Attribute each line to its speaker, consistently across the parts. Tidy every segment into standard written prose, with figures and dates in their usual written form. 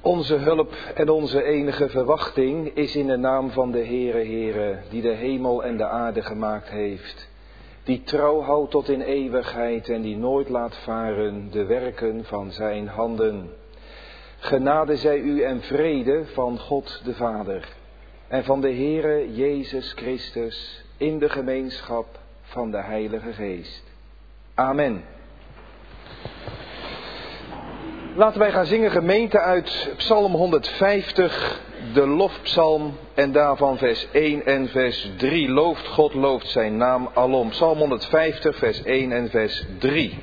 Speaker 1: Onze hulp en onze enige verwachting is in de naam van de Heere, die de hemel en de aarde gemaakt heeft. Die trouw houdt tot in eeuwigheid en die nooit laat varen de werken van zijn handen. Genade zij u en vrede van God de Vader en van de Heere Jezus Christus in de gemeenschap van de Heilige Geest. Amen. Laten wij gaan zingen, gemeente, uit Psalm 150, de lofpsalm, en daarvan vers 1 en vers 3. Looft God, looft zijn naam alom. Psalm 150, vers 1 en vers 3.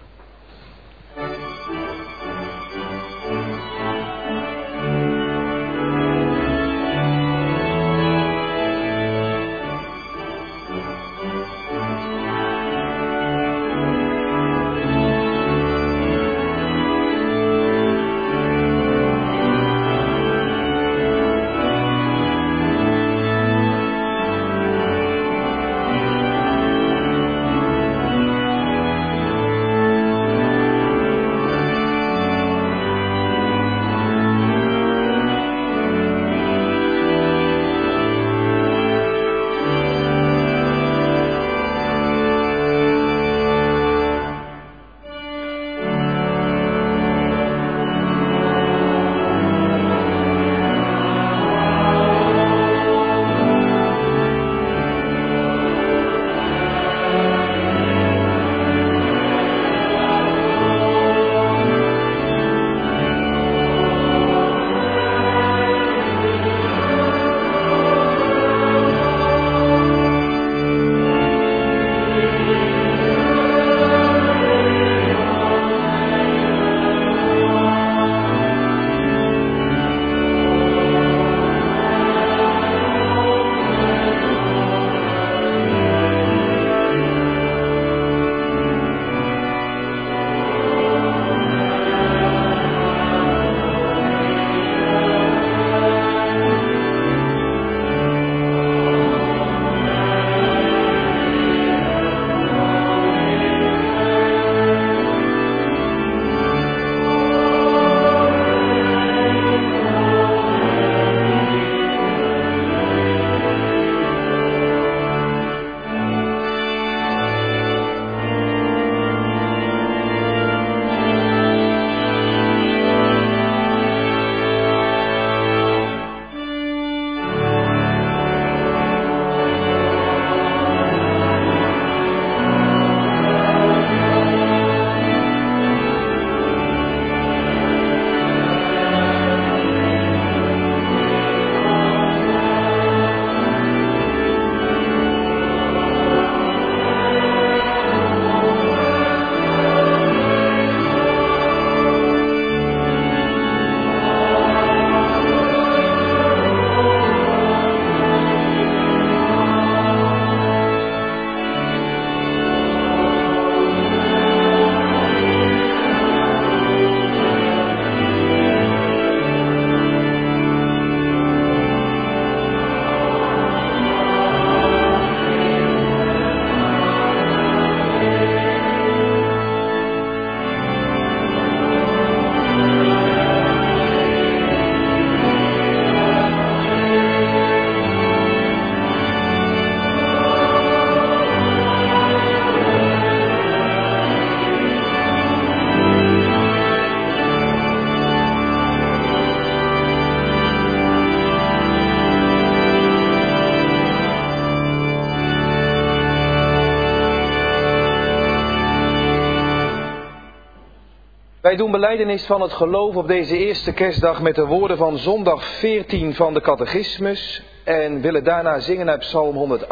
Speaker 1: Wij doen belijdenis van het geloof op deze eerste kerstdag met de woorden van zondag 14 van de catechismus en willen daarna zingen uit Psalm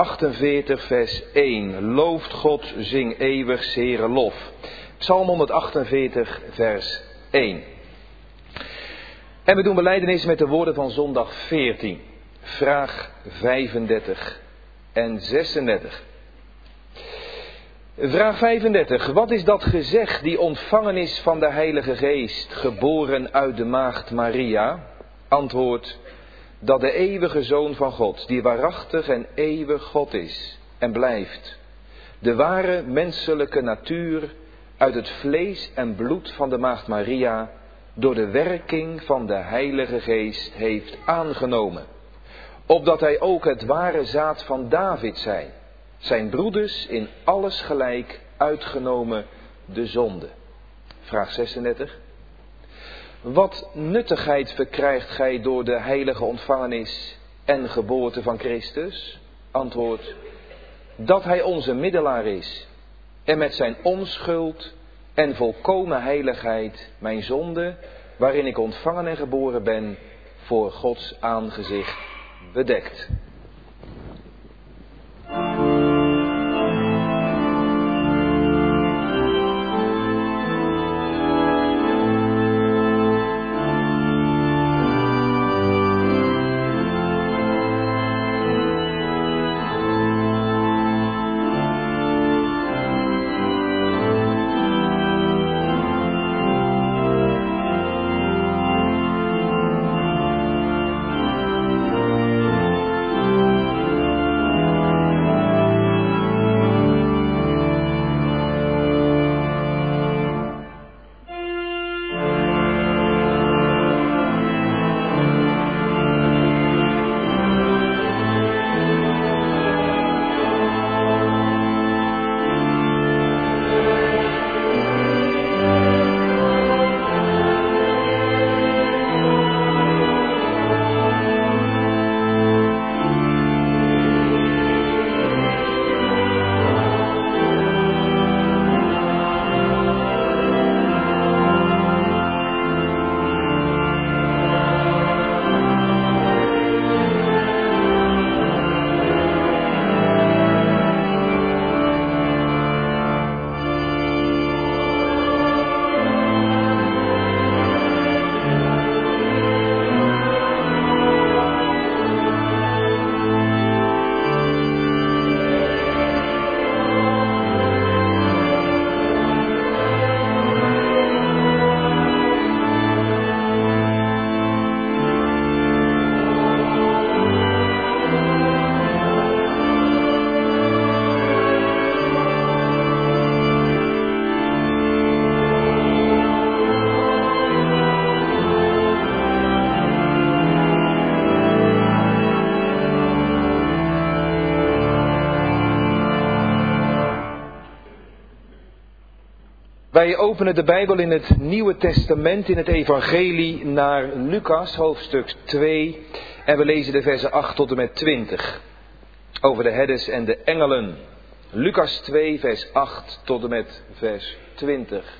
Speaker 1: 148 vers 1. Looft God, zing eeuwig zere lof. Psalm 148 vers 1. En we doen belijdenis met de woorden van zondag 14, vraag 35 en 36. Vraag 35. Wat is dat gezeg die ontvangen is van de Heilige Geest, geboren uit de maagd Maria? Antwoord, dat de eeuwige Zoon van God, die waarachtig en eeuwig God is en blijft, de ware menselijke natuur uit het vlees en bloed van de maagd Maria door de werking van de Heilige Geest heeft aangenomen, opdat hij ook het ware zaad van David zij, zijn broeders in alles gelijk uitgenomen de zonde. Vraag 36. Wat nuttigheid verkrijgt gij door de heilige ontvangenis en geboorte van Christus? Antwoord, dat hij onze middelaar is en met zijn onschuld en volkomen heiligheid mijn zonde, waarin ik ontvangen en geboren ben, voor Gods aangezicht bedekt. Wij openen de Bijbel in het Nieuwe Testament, in het Evangelie, naar Lucas, hoofdstuk 2. En we lezen de versen 8 tot en met 20. Over de herders en de engelen. Lucas 2, vers 8 tot en met vers 20.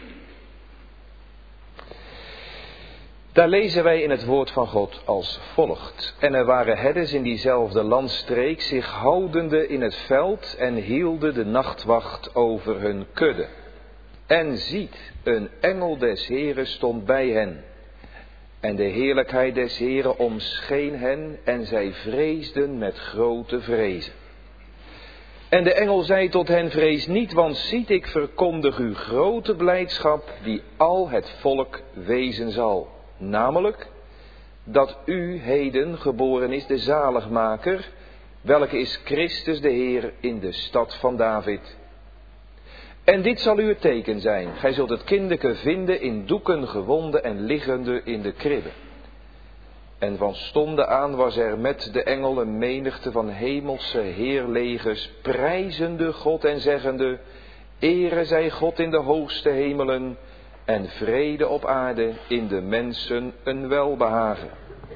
Speaker 1: Daar lezen wij in het woord van God als volgt. En er waren herders in diezelfde landstreek, zich houdende in het veld en hielden de nachtwacht over hun kudde. En ziet, een engel des Heren stond bij hen. En de heerlijkheid des Heren omscheen hen en zij vreesden met grote vrezen. En de engel zei tot hen, vrees niet, want ziet, ik verkondig u grote blijdschap die al het volk wezen zal. Namelijk, dat u heden geboren is de zaligmaker, welke is Christus de Heer in de stad van David. En dit zal u het teken zijn. Gij zult het kindeke vinden in doeken gewonden en liggende in de kribbe. En van stonde aan was er met de engel een menigte van hemelse heerlegers, prijzende God en zeggende, ere zij God in de hoogste hemelen en vrede op aarde in de mensen een welbehagen.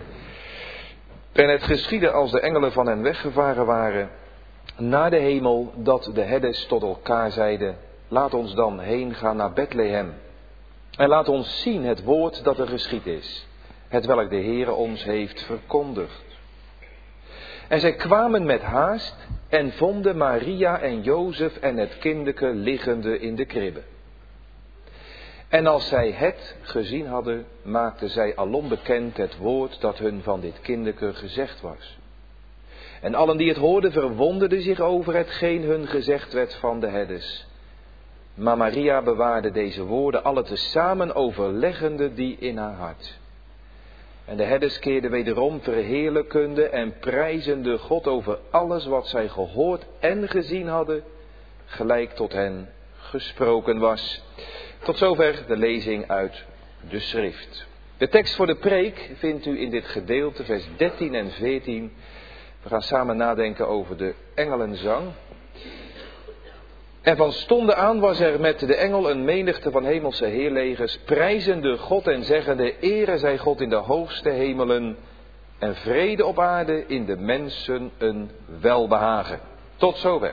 Speaker 1: En het geschiedde als de engelen van hen weggevaren waren naar de hemel, dat de herders tot elkaar zeiden, laat ons dan heen gaan naar Bethlehem. En laat ons zien het woord dat er geschied is, hetwelk de Heere ons heeft verkondigd. En zij kwamen met haast en vonden Maria en Jozef en het kindeke liggende in de kribbe. En als zij het gezien hadden, maakten zij alom bekend het woord dat hun van dit kindeke gezegd was. En allen die het hoorden verwonderden zich over hetgeen hun gezegd werd van de herders. Maar Maria bewaarde deze woorden alle tezamen, overleggende die in haar hart. En de herders keerden wederom verheerlijkende en prijzende God over alles wat zij gehoord en gezien hadden, gelijk tot hen gesproken was. Tot zover de lezing uit de schrift. De tekst voor de preek vindt u in dit gedeelte, vers 13 en 14. We gaan samen nadenken over de engelenzang. En van stonden aan was er met de engel een menigte van hemelse heerlegers, prijzende God en zeggende, Ere zij God in de hoogste hemelen en vrede op aarde in de mensen een welbehagen. Tot zover.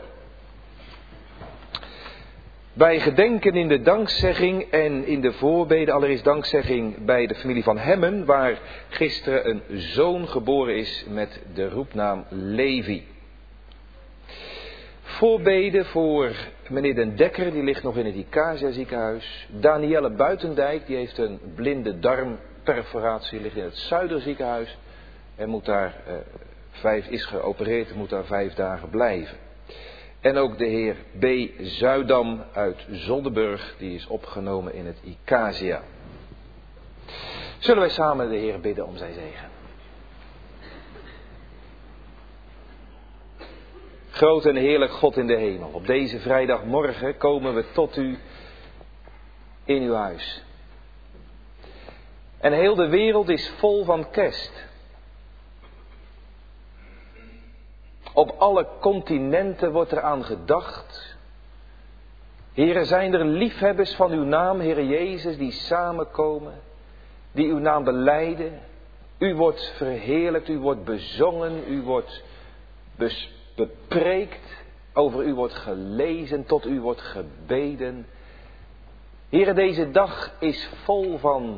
Speaker 1: Bij gedenken in de dankzegging en in de voorbede, allereerst dankzegging bij de familie van Hemmen, waar gisteren een zoon geboren is met de roepnaam Levi. Voorbede voor meneer Den Dekker, die ligt nog in het Icasia ziekenhuis. Danielle Buitendijk, die heeft een blinde darmperforatie, ligt in het Zuiderziekenhuis. En moet daar, is geopereerd, moet daar 5 dagen blijven. En ook de heer B. Zuidam uit Zolderburg, die is opgenomen in het Icasia. Zullen wij samen de Heer bidden om zijn zegen? Groot en heerlijk God in de hemel, op deze vrijdagmorgen komen we tot u in uw huis. En heel de wereld is vol van kerst. Op alle continenten wordt er aan gedacht. Heren, zijn er liefhebbers van uw naam, Heere Jezus, die samenkomen, die uw naam belijden. U wordt verheerlijkt, u wordt bezongen, u wordt bepreekt, over u wordt gelezen, tot u wordt gebeden. Heren, deze dag is vol van,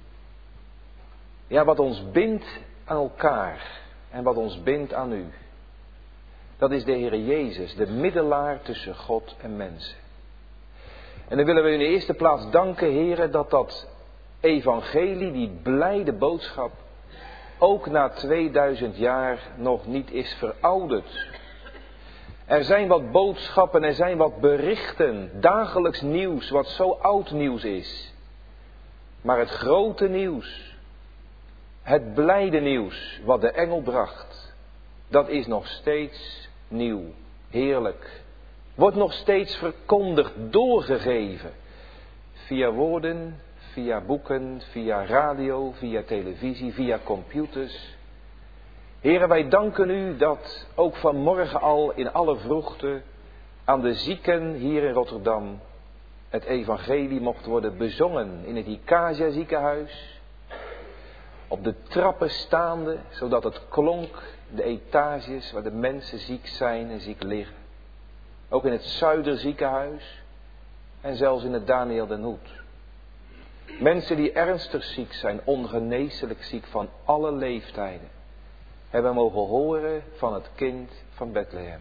Speaker 1: wat ons bindt aan elkaar en wat ons bindt aan u. Dat is de Heere Jezus, de middelaar tussen God en mensen. En dan willen we in de eerste plaats danken, Heere, dat evangelie, die blijde boodschap, ook na 2000 jaar nog niet is verouderd. Er zijn wat boodschappen, er zijn wat berichten, dagelijks nieuws, wat zo oud nieuws is. Maar het grote nieuws, het blijde nieuws, wat de engel bracht, dat is nog steeds nieuw, heerlijk. Wordt nog steeds verkondigd, doorgegeven. Via woorden, via boeken, via radio, via televisie, via computers. Heren, wij danken u dat ook vanmorgen al in alle vroegte aan de zieken hier in Rotterdam het evangelie mocht worden bezongen in het Icasia ziekenhuis. Op de trappen staande, zodat het klonk, de etages waar de mensen ziek zijn en ziek liggen. Ook in het Zuiderziekenhuis en zelfs in het Daniel den Hoed. Mensen die ernstig ziek zijn, ongeneeslijk ziek van alle leeftijden, hebben mogen horen van het kind van Bethlehem.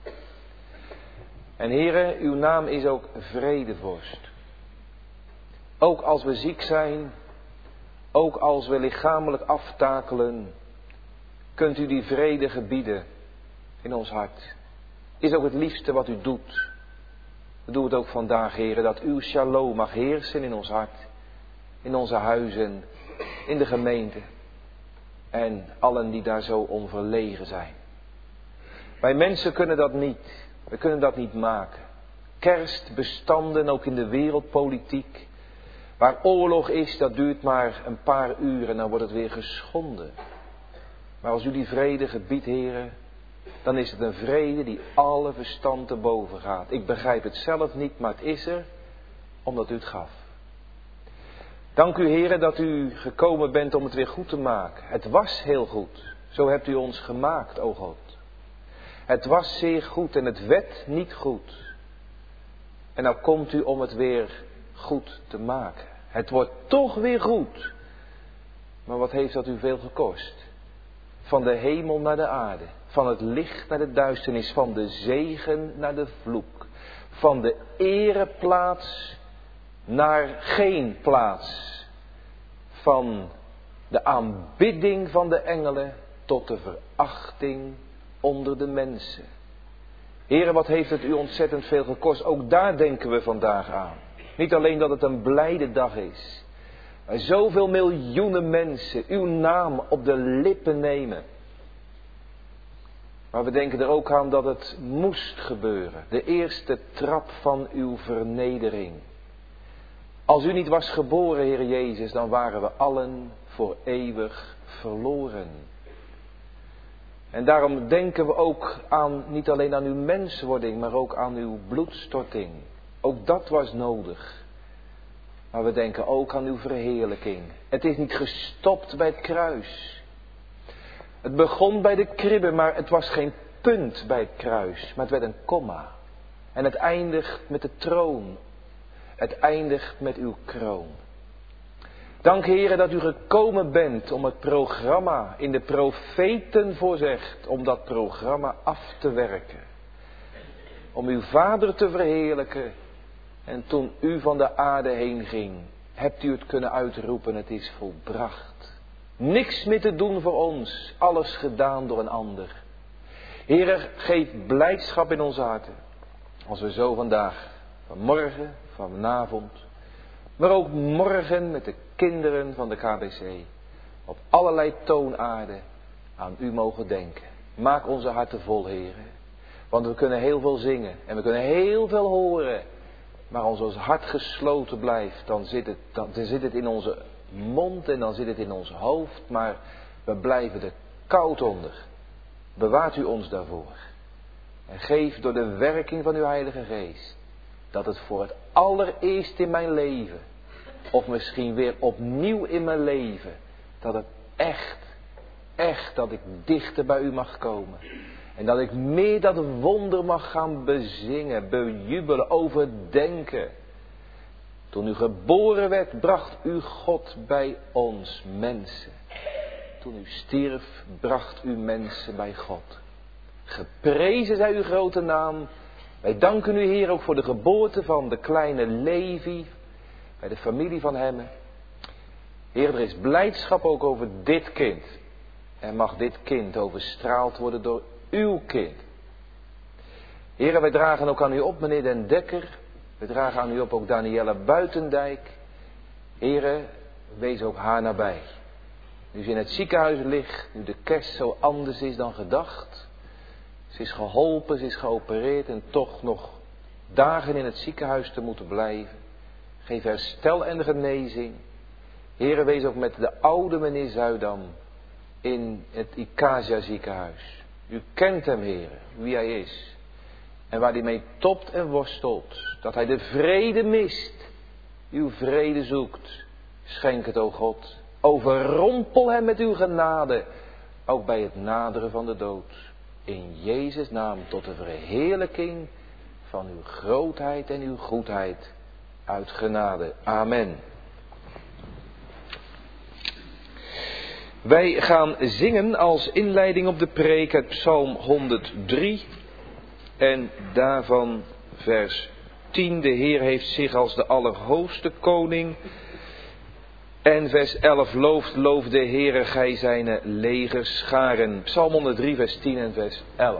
Speaker 1: En Heere, uw naam is ook vredevorst. Ook als we ziek zijn, ook als we lichamelijk aftakelen, kunt u die vrede gebieden in ons hart. Is ook het liefste wat u doet. Doe het ook vandaag, Heere, dat uw shalom mag heersen in ons hart, in onze huizen, in de gemeente en allen die daar zo om verlegen zijn. Wij mensen kunnen dat niet. We kunnen dat niet maken. Kerstbestanden, ook in de wereldpolitiek. Waar oorlog is, dat duurt maar een paar uur en dan wordt het weer geschonden. Maar als u die vrede gebiedt, Heere, dan is het een vrede die alle verstand te boven gaat. Ik begrijp het zelf niet, maar het is er omdat u het gaf. Dank u, Heere, dat u gekomen bent om het weer goed te maken. Het was heel goed. Zo hebt u ons gemaakt, o God. Het was zeer goed en het werd niet goed. En nou komt u om het weer goed te maken. Het wordt toch weer goed. Maar wat heeft dat u veel gekost? Van de hemel naar de aarde. Van het licht naar de duisternis. Van de zegen naar de vloek. Van de ereplaats naar geen plaats. Van de aanbidding van de engelen tot de verachting onder de mensen. Heere, wat heeft het u ontzettend veel gekost. Ook daar denken we vandaag aan. Niet alleen dat het een blijde dag is. Maar zoveel miljoenen mensen uw naam op de lippen nemen. Maar we denken er ook aan dat het moest gebeuren. De eerste trap van uw vernedering. Als u niet was geboren, Heer Jezus, dan waren we allen voor eeuwig verloren. En daarom denken we ook aan, niet alleen aan uw menswording, maar ook aan uw bloedstorting. Ook dat was nodig. Maar we denken ook aan uw verheerlijking. Het is niet gestopt bij het kruis. Het begon bij de kribbe, maar het was geen punt bij het kruis. Maar het werd een komma. En het eindigt met de troon. Het eindigt met uw kroon. Dank Heere dat u gekomen bent om het programma in de profeten voorzegt. Om dat programma af te werken. Om uw Vader te verheerlijken. En toen u van de aarde heen ging, hebt u het kunnen uitroepen, het is volbracht. Niks meer te doen voor ons, alles gedaan door een ander. Heere, geef blijdschap in onze harten. Als we zo vandaag, vanmorgen, vanavond, maar ook morgen met de kinderen van de KBC, op allerlei toonaarden aan u mogen denken. Maak onze harten vol, Heere. Want we kunnen heel veel zingen en we kunnen heel veel horen. Maar als ons hart gesloten blijft, dan zit het in onze mond en dan zit het in ons hoofd. Maar we blijven er koud onder. Bewaart u ons daarvoor. En geef door de werking van uw Heilige Geest, dat het voor het allereerst in mijn leven, of misschien weer opnieuw in mijn leven, dat het echt dat ik dichter bij u mag komen. En dat ik meer dat wonder mag gaan bezingen, bejubelen, overdenken. Toen u geboren werd, bracht u God bij ons mensen. Toen u stierf, bracht u mensen bij God. Geprezen zij uw grote naam. Wij danken u, Heer, ook voor de geboorte van de kleine Levi, bij de familie van hem. Heer, er is blijdschap ook over dit kind. En mag dit kind overstraald worden door uw kind. Heren, wij dragen ook aan u op, meneer Den Dekker. We dragen aan u op ook Danielle Buitendijk. Heren, wees ook haar nabij. Nu ze in het ziekenhuis ligt, nu de kerst zo anders is dan gedacht. Ze is geholpen, ze is geopereerd en toch nog dagen in het ziekenhuis te moeten blijven. Geef herstel en genezing. Heren, wees ook met de oude meneer Zuidam in het Icasia ziekenhuis. U kent hem, Heere, wie hij is. En waar hij mee topt en worstelt. Dat hij de vrede mist. Uw vrede zoekt. Schenk het, o God. Overrompel hem met uw genade. Ook bij het naderen van de dood. In Jezus' naam tot de verheerlijking van uw grootheid en uw goedheid. Uit genade. Amen. Wij gaan zingen als inleiding op de preek uit Psalm 103 en daarvan vers 10. De Heer heeft zich als de allerhoogste koning. En vers 11, loof de Heere, gij zijne legerscharen. Psalm 103 vers 10 en vers 11.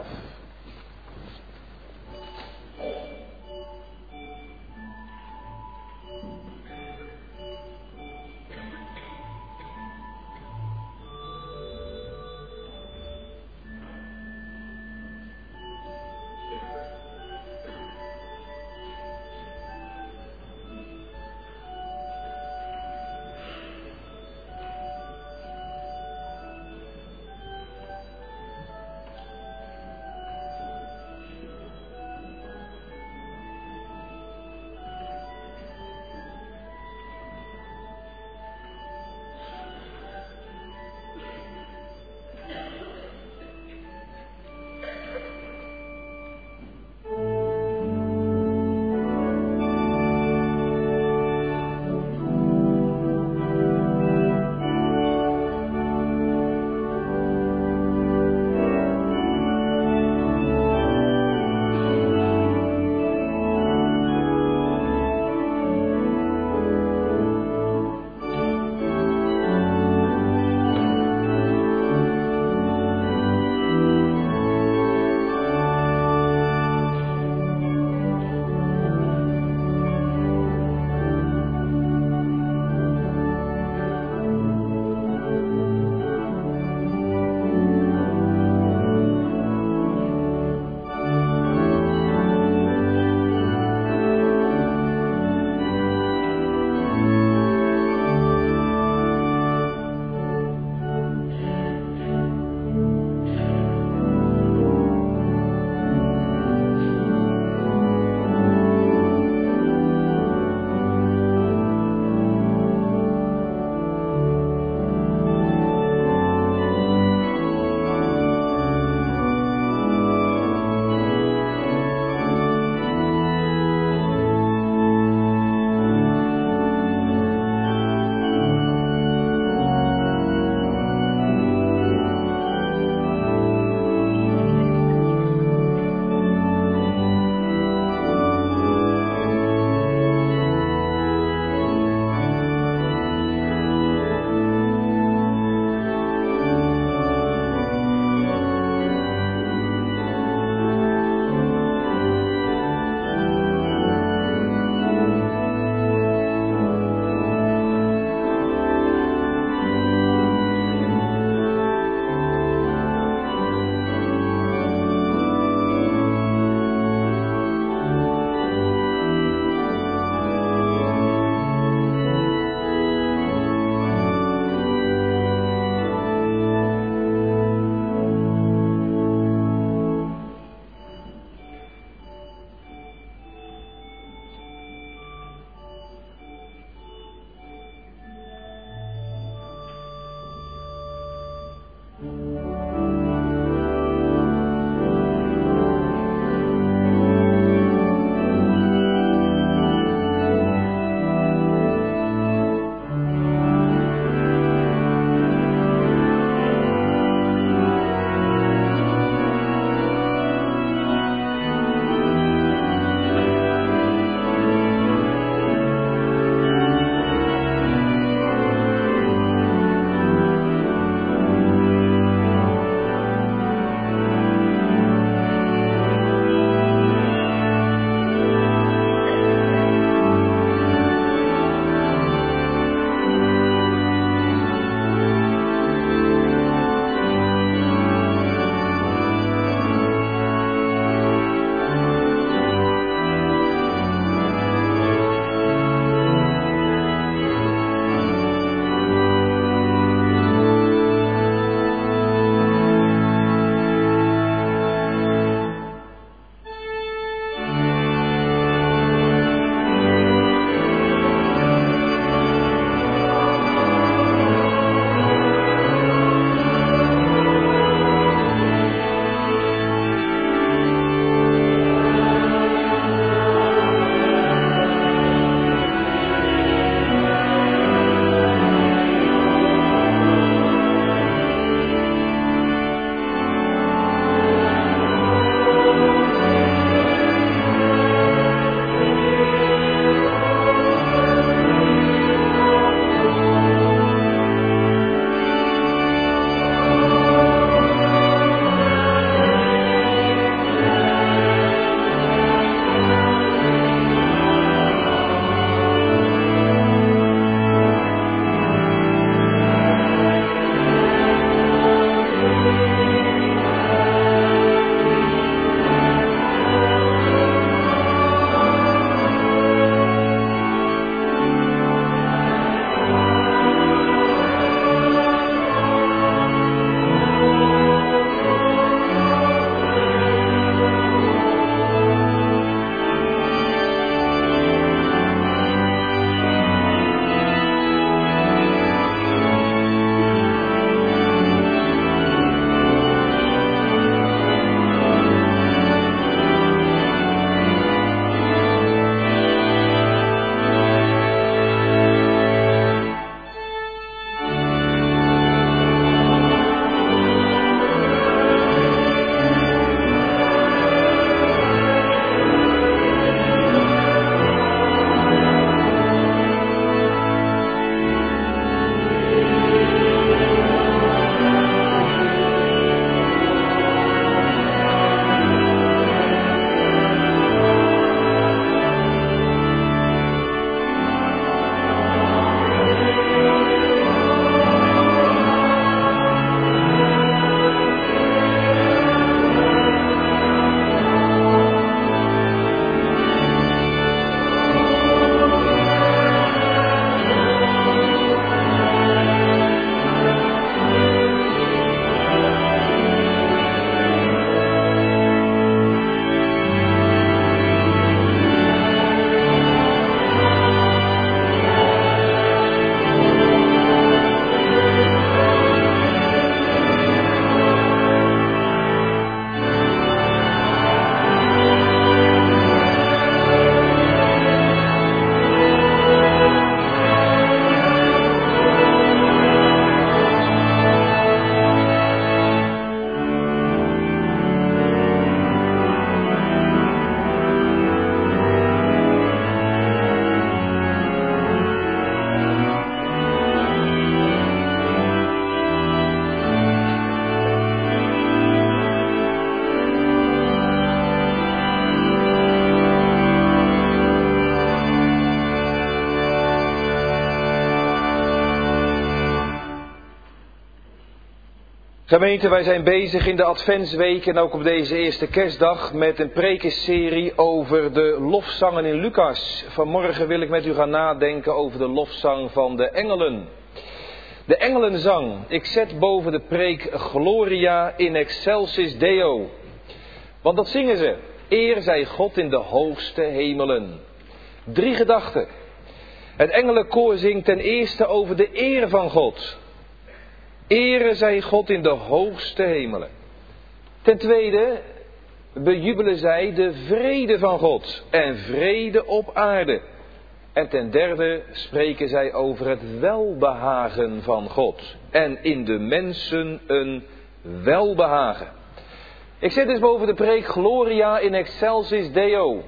Speaker 1: Gemeente, wij zijn bezig in de Adventsweek en ook op deze eerste kerstdag met een prekenserie over de lofzangen in Lucas. Vanmorgen wil ik met u gaan nadenken over de lofzang van de engelen. De engelenzang. Ik zet boven de preek Gloria in excelsis Deo. Want dat zingen ze. Eer zij God in de hoogste hemelen. 3 gedachten. Het engelenkoor zingt ten eerste over de eer van God. Ere zij God in de hoogste hemelen. Ten tweede bejubelen zij de vrede van God en vrede op aarde. En ten derde spreken zij over het welbehagen van God en in de mensen een welbehagen. Ik zet dus boven de preek Gloria in excelsis Deo.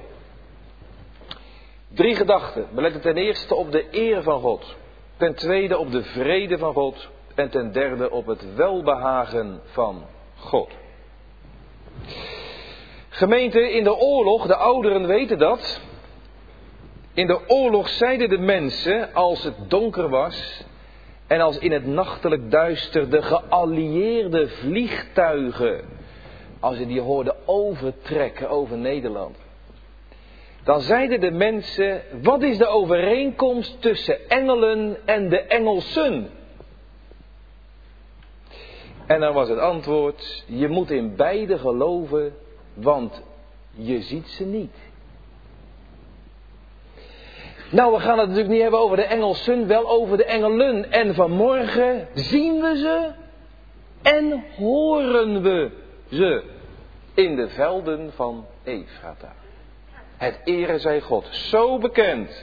Speaker 1: 3 gedachten. We letten ten eerste op de eer van God. Ten tweede op de vrede van God. En ten derde op het welbehagen van God. Gemeente, in de oorlog, de ouderen weten dat. In de oorlog zeiden de mensen, als het donker was en als in het nachtelijk duister de geallieerde vliegtuigen, als je die hoorde overtrekken over Nederland. Dan zeiden de mensen, wat is de overeenkomst tussen engelen en de Engelsen? En dan was het antwoord, je moet in beide geloven, want je ziet ze niet. Nou, we gaan het natuurlijk niet hebben over de Engelsen, wel over de engelen. En vanmorgen zien we ze en horen we ze in de velden van Ephrata. Het ere zij God, zo bekend.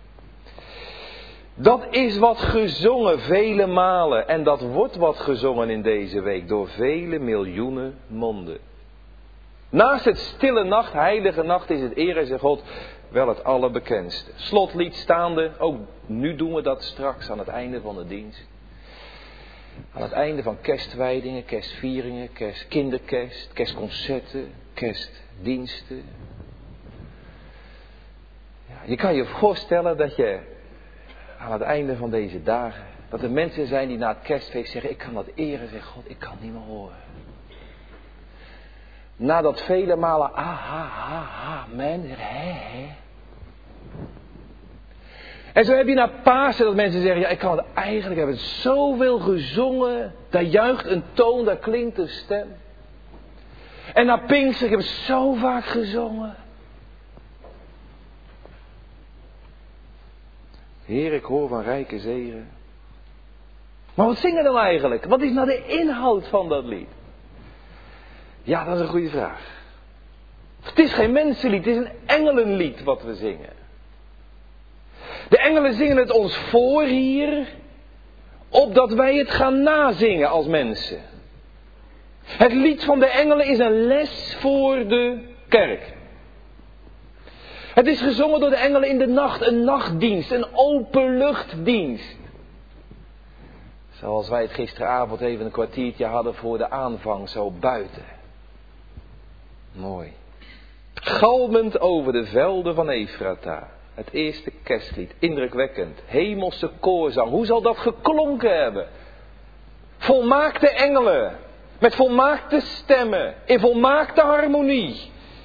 Speaker 1: Dat is wat gezongen vele malen en dat wordt wat gezongen in deze week door vele miljoenen monden. Naast het stille nacht, heilige nacht is het ere zij God wel het allerbekendste. Slotlied staande, ook nu doen we dat straks aan het einde van de dienst. Aan het einde van kerstwijdingen, kerstvieringen, kinderkerst, kerstconcerten, kerstdiensten. Ja, je kan je voorstellen dat je aan het einde van deze dagen, dat er mensen zijn die na het kerstfeest zeggen, ik kan dat ere, zegt God, ik kan het niet meer horen. Na dat vele malen, amen, hè. En zo heb je na Pasen dat mensen zeggen, ja, ik kan het eigenlijk, ik heb het zoveel gezongen, daar juicht een toon, daar klinkt een stem. En na Pinkster, ik heb het zo vaak gezongen. Heer, ik hoor van rijke zegen. Maar wat zingen we nou eigenlijk? Wat is nou de inhoud van dat lied? Ja, dat is een goede vraag. Het is geen mensenlied, het is een engelenlied wat we zingen. De engelen zingen het ons voor hier, opdat wij het gaan nazingen als mensen. Het lied van de engelen is een les voor de kerk. Het is gezongen door de engelen in de nacht, een nachtdienst, een openluchtdienst. Zoals wij het gisteravond even een kwartiertje hadden voor de aanvang, zo buiten. Mooi. Galmend over de velden van Ephrata. Het eerste kerstlied, indrukwekkend. Hemelse koorzang, hoe zal dat geklonken hebben? Volmaakte engelen, met volmaakte stemmen, in volmaakte harmonie.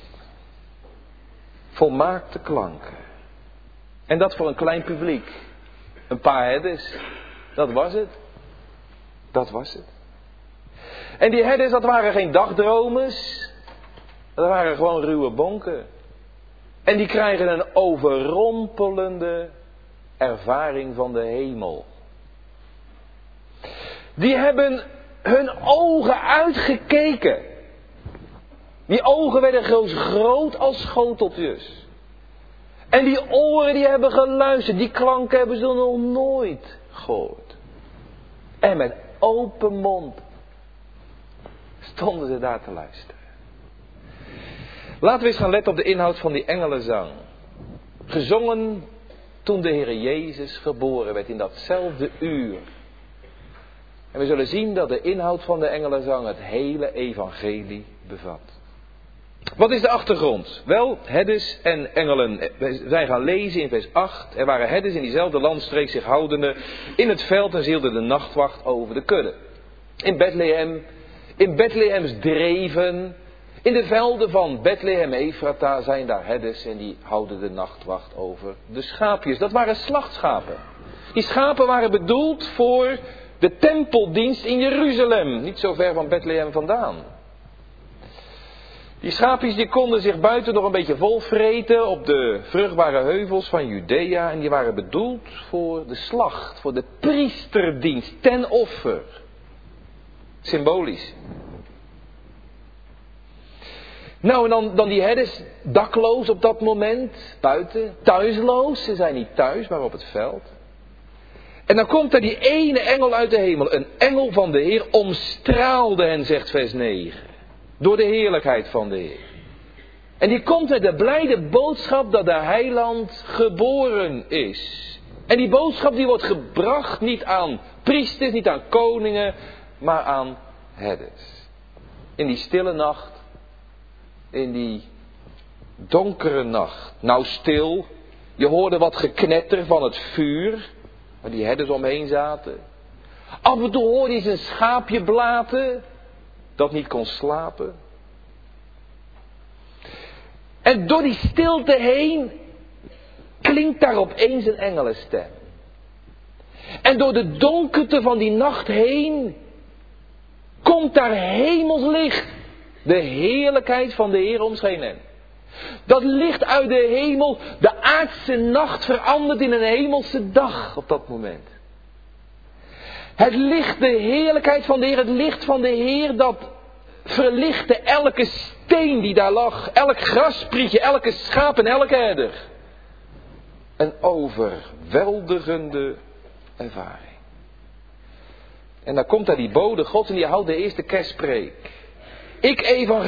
Speaker 1: Volmaakte klanken. En dat voor een klein publiek. Een paar herders. Dat was het. Dat was het. En die herders, dat waren geen dagdromers. Dat waren gewoon ruwe bonken. En die krijgen een overrompelende ervaring van de hemel. Die hebben hun ogen uitgekeken. Die ogen werden groot als schoteltjes. En die oren die hebben geluisterd. Die klanken hebben ze nog nooit gehoord. En met open mond stonden ze daar te luisteren. Laten we eens gaan letten op de inhoud van die engelenzang. Gezongen toen de Heer Jezus geboren werd in datzelfde uur. En we zullen zien dat de inhoud van de engelenzang het hele evangelie bevat. Wat is de achtergrond? Wel, herders en engelen. Wij gaan lezen in vers 8. Er waren herders in diezelfde landstreek zich houdende in het veld en ze hielden de nachtwacht over de kudde. In Bethlehem In Bethlehems dreven, in de velden van Bethlehem Efrata zijn daar herders en die houden de nachtwacht over de schaapjes. Dat waren slachtschapen. Die schapen waren bedoeld voor de tempeldienst in Jeruzalem, niet zo ver van Bethlehem vandaan. Die schaapjes die konden zich buiten nog een beetje volvreten op de vruchtbare heuvels van Judea en die waren bedoeld voor de slacht, voor de priesterdienst, ten offer. Symbolisch. Nou, en dan die herders dakloos op dat moment, buiten, thuisloos. Ze zijn niet thuis, maar op het veld. En dan komt er die ene engel uit de hemel. Een engel van de Heer omstraalde hen, zegt vers 9. Door de heerlijkheid van de Heer. En die komt met de blijde boodschap dat de heiland geboren is. En die boodschap die wordt gebracht niet aan priesters, niet aan koningen, maar aan herders. In die stille nacht. In die donkere nacht. Nou stil. Je hoorde wat geknetter van het vuur. Waar die herders omheen zaten. Af en toe hoorde je zijn schaapje blaten. Dat niet kon slapen. En door die stilte heen. Klinkt daar opeens een engelenstem. En door de donkerte van die nacht heen. Komt daar hemels licht. De heerlijkheid van de Heer omscheen hen. Dat licht uit de hemel, de aardse nacht verandert in een hemelse dag op dat moment. Het licht, de heerlijkheid van de Heer, het licht van de Heer, dat verlichtte elke steen die daar lag. Elk grasprietje, elke schaap en elke herder. Een overweldigende ervaring. En dan komt daar die bode Gods en die houdt de eerste kerstpreek. Ik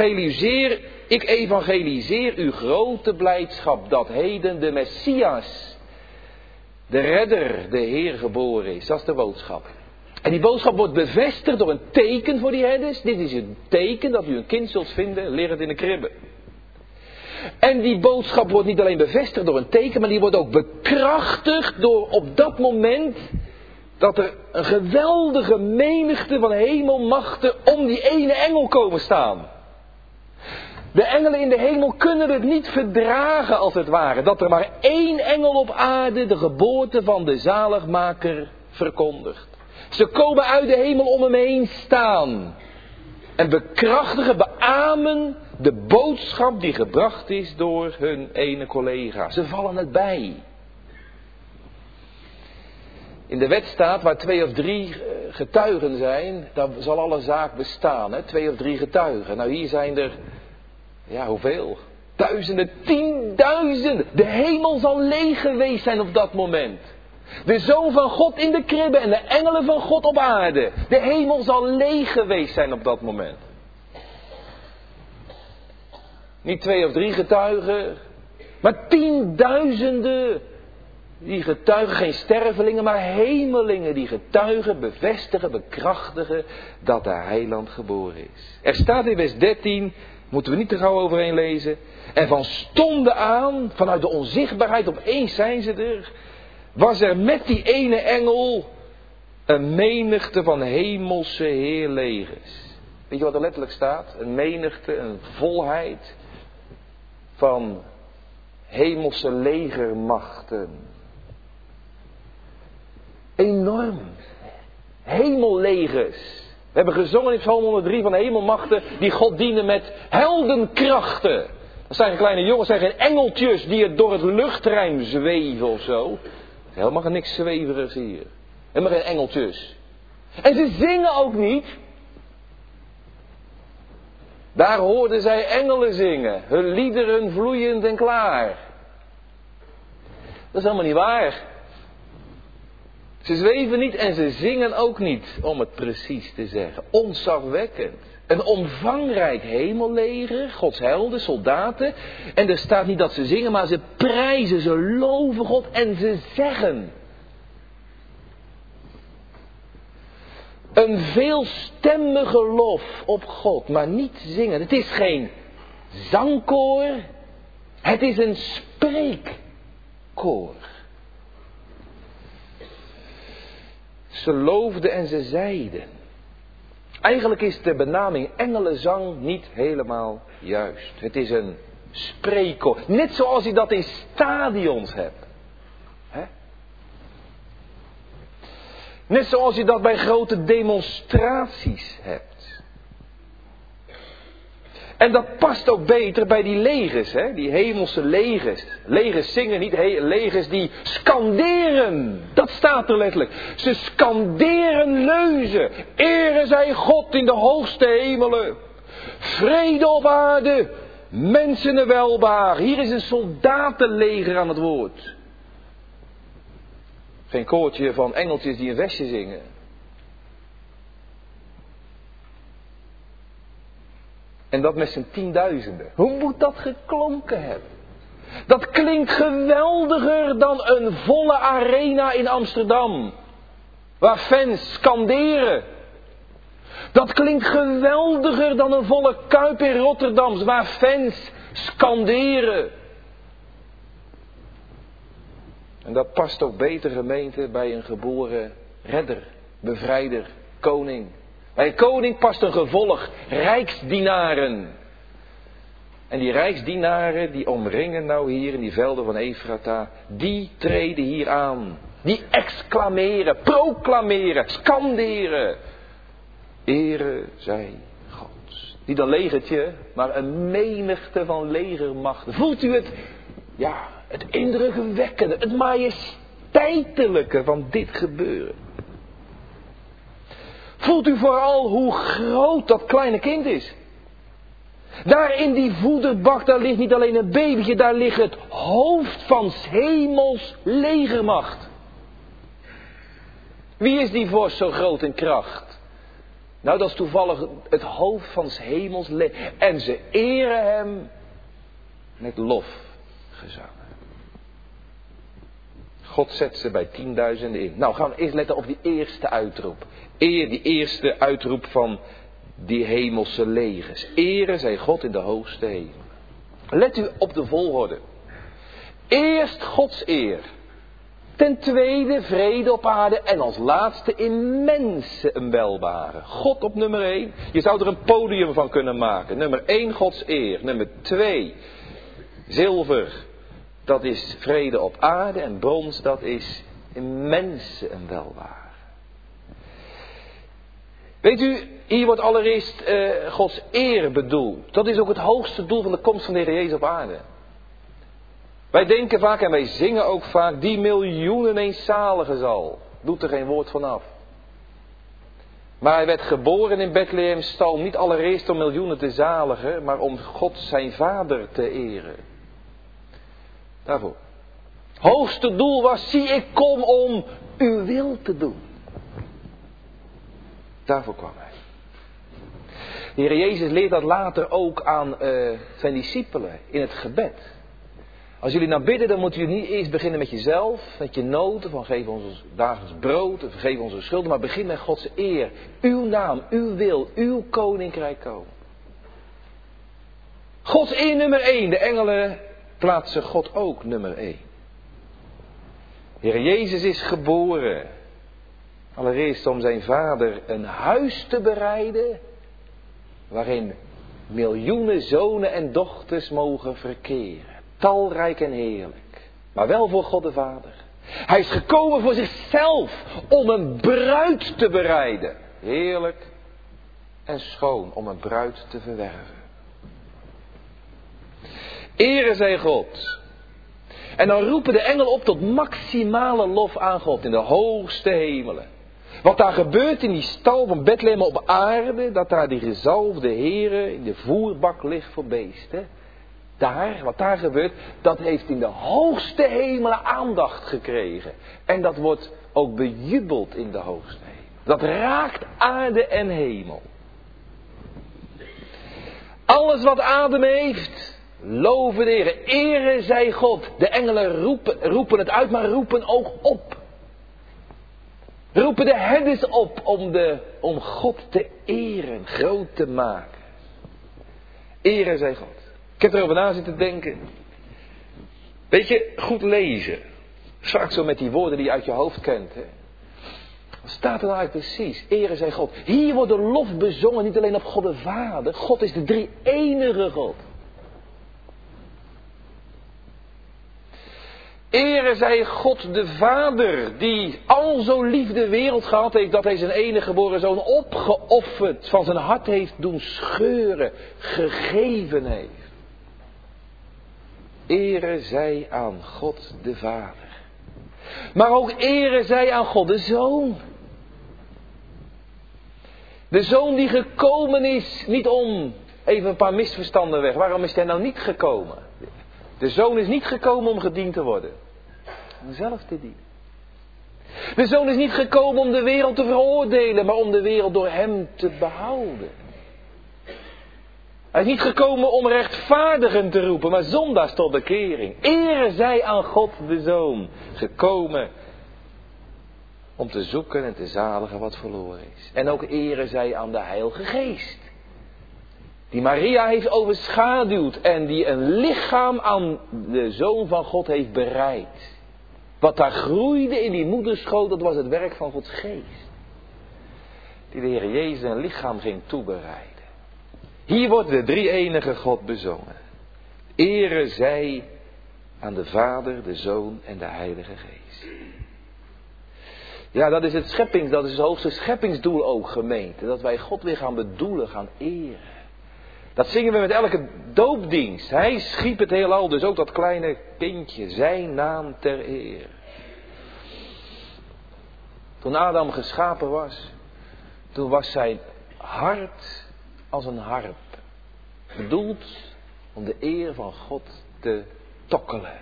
Speaker 1: evangeliseer uw grote blijdschap dat heden de Messias, de redder, de Heer geboren is. Dat is de boodschap. En die boodschap wordt bevestigd door een teken voor die herders. Dit is een teken dat u een kind zult vinden, liggend in de kribbe. En die boodschap wordt niet alleen bevestigd door een teken, maar die wordt ook bekrachtigd door op dat moment dat er een geweldige menigte van hemelmachten om die ene engel komen staan. De engelen in de hemel kunnen het niet verdragen als het ware. Dat er maar één engel op aarde de geboorte van de zaligmaker verkondigt. Ze komen uit de hemel om hem heen staan. En bekrachtigen, beamen de boodschap die gebracht is door hun ene collega. Ze vallen het bij. In de wet staat waar 2 of 3 getuigen zijn, dan zal alle zaak bestaan. Hè? 2 of 3 getuigen. Nou hier zijn er, ja hoeveel? Duizenden, 10.000. De hemel zal leeg geweest zijn op dat moment. De Zoon van God in de kribbe en de engelen van God op aarde. De hemel zal leeg geweest zijn op dat moment. Niet 2 of 3 getuigen, maar 10.000. Die getuigen, geen stervelingen, maar hemelingen. Die getuigen, bevestigen, bekrachtigen dat de heiland geboren is. Er staat in vers 13, moeten we niet te gauw overheen lezen. En van stonden aan, vanuit de onzichtbaarheid, opeens zijn ze er. Was er met die ene engel een menigte van hemelse heerlegers. Weet je wat er letterlijk staat? Een menigte, een volheid van hemelse legermachten. Enorm. Hemellegers. We hebben gezongen in Psalm 103 van de hemelmachten die God dienen met heldenkrachten. Dat zijn kleine jongens, dat zijn geen engeltjes die het door het luchtruim zweven of zo. Helemaal niks zweverigs hier. Helemaal geen engeltjes. En ze zingen ook niet. Daar hoorden zij engelen zingen. Hun liederen vloeiend en klaar. Dat is helemaal niet waar. Ze zweven niet en ze zingen ook niet, om het precies te zeggen. Ontzagwekkend. Een omvangrijk hemelleger, Gods helden, soldaten. En er staat niet dat ze zingen, maar ze prijzen, ze loven God en ze zeggen. Een veelstemmige lof op God, maar niet zingen. Het is geen zangkoor, het is een spreekkoor. Ze loofden en ze zeiden. Eigenlijk is de benaming engelenzang niet helemaal juist. Het is een spreekkoor. Net zoals je dat in stadions hebt. Hè? Net zoals je dat bij grote demonstraties hebt. En dat past ook beter bij die legers, hè? Die hemelse legers. Legers zingen niet, legers die skanderen. Dat staat er letterlijk. Ze skanderen leuzen. Ere zij God in de hoogste hemelen. Vrede op aarde. Mensen een welbaar. Hier is een soldatenleger aan het woord. Geen koortje van engeltjes die een versje zingen. En dat met zijn 10.000. Hoe moet dat geklonken hebben? Dat klinkt geweldiger dan een volle arena in Amsterdam. Waar fans skanderen. Dat klinkt geweldiger dan een volle Kuip in Rotterdam. Waar fans skanderen. En dat past ook beter, gemeente, bij een geboren redder, bevrijder, koning. Bij een koning past een gevolg, rijksdienaren. En die rijksdienaren die omringen nou hier in die velden van Efrata, die treden hier aan. Die exclameren, proclameren, skanderen. Ere zij God. Niet een legertje, maar een menigte van legermachten. Voelt u het? Ja, het indrukwekkende, het majesteitelijke van dit gebeuren. Voelt u vooral hoe groot dat kleine kind is? Daar in die voederbak, daar ligt niet alleen een babytje, daar ligt het hoofd van 's hemels legermacht. Wie is die vorst zo groot in kracht? Nou, dat is toevallig het hoofd van 's hemels leger. En ze eren hem met lofgezangen. God zet ze bij 10.000 in. Nou, gaan we eerst letten op die eerste uitroep. Die eerste uitroep van die hemelse legers. Ere zij God in de hoogste hemel. Let u op de volgorde. Eerst Gods eer. Ten tweede vrede op aarde. En als laatste in mensen een welbare. God op nummer 1. Je zou er een podium van kunnen maken. Nummer 1 Gods eer. Nummer 2 zilver. Dat is vrede op aarde. En brons, dat is in mensen een welbare. Weet u, hier wordt allereerst Gods eer bedoeld. Dat is ook het hoogste doel van de komst van de Heer Jezus op aarde. Wij denken vaak en wij zingen ook vaak, die miljoenen eens zaligen zal. Doet er geen woord van af. Maar hij werd geboren in Bethlehem stal niet allereerst om miljoenen te zaligen, maar om God zijn vader te eren. Daarvoor. Hoogste doel was, zie ik kom om uw wil te doen. Daarvoor kwam hij. De Heer Jezus leert dat later ook aan zijn discipelen in het gebed. Als jullie nou bidden, dan moeten jullie niet eerst beginnen met jezelf, met je noten, van geef ons dagelijks brood, en vergeef onze schulden, maar begin met Gods eer. Uw naam, uw wil, uw koninkrijk komen. Gods eer nummer 1, de engelen plaatsen God ook nummer 1. De Heer Jezus is geboren. Allereerst om zijn vader een huis te bereiden, waarin miljoenen zonen en dochters mogen verkeren. Talrijk en heerlijk, maar wel voor God de Vader. Hij is gekomen voor zichzelf, om een bruid te bereiden. Heerlijk en schoon, om een bruid te verwerven. Ere zij God. En dan roepen de engelen op tot maximale lof aan God in de hoogste hemelen. Wat daar gebeurt in die stal van Bethlehem op aarde, dat daar die gezalfde Here in de voerbak ligt voor beesten. Wat daar gebeurt, dat heeft in de hoogste hemelen aandacht gekregen. En dat wordt ook bejubeld in de hoogste hemel. Dat raakt aarde en hemel. Alles wat adem heeft, loven de Heer. Ere zij God. De engelen roepen het uit, maar roepen ook op. Roepen de herders op om God te eren, groot te maken. Ere zij God. Ik heb erover na zitten denken. Weet je, goed lezen. Vaak zo met die woorden die je uit je hoofd kent. Hè? Wat staat er nou eigenlijk precies? Ere zij God. Hier wordt de lof bezongen, niet alleen op God de Vader. God is de drie-enige God. Ere zij God de Vader, die al zo lief de wereld gehad heeft, dat hij zijn enige geboren zoon opgeofferd, van zijn hart heeft doen scheuren, gegeven heeft. Ere zij aan God de Vader. Maar ook ere zij aan God de Zoon. De Zoon die gekomen is, niet om, even een paar misverstanden weg. Waarom is hij nou niet gekomen? De Zoon is niet gekomen om gediend te worden. Om zelf te dienen. De Zoon is niet gekomen om de wereld te veroordelen, maar om de wereld door hem te behouden. Hij is niet gekomen om rechtvaardigen te roepen, maar zondaars tot bekering. Ere zij aan God de Zoon, gekomen om te zoeken en te zaligen wat verloren is. En ook ere zij aan de Heilige Geest, die Maria heeft overschaduwd en die een lichaam aan de Zoon van God heeft bereid. Wat daar groeide in die moederschoot, dat was het werk van Gods Geest. Die de Heer Jezus een lichaam ging toebereiden. Hier wordt de drie-enige God bezongen. Ere zij aan de Vader, de Zoon en de Heilige Geest. Ja, dat is het hoogste scheppingsdoel ook, gemeente. Dat wij God weer gaan bedoelen, gaan eren. Dat zingen we met elke doopdienst. Hij schiep het heelal, dus ook dat kleine kindje, zijn naam ter eer. Toen Adam geschapen was, toen was zijn hart als een harp. Bedoeld om de eer van God te tokkelen.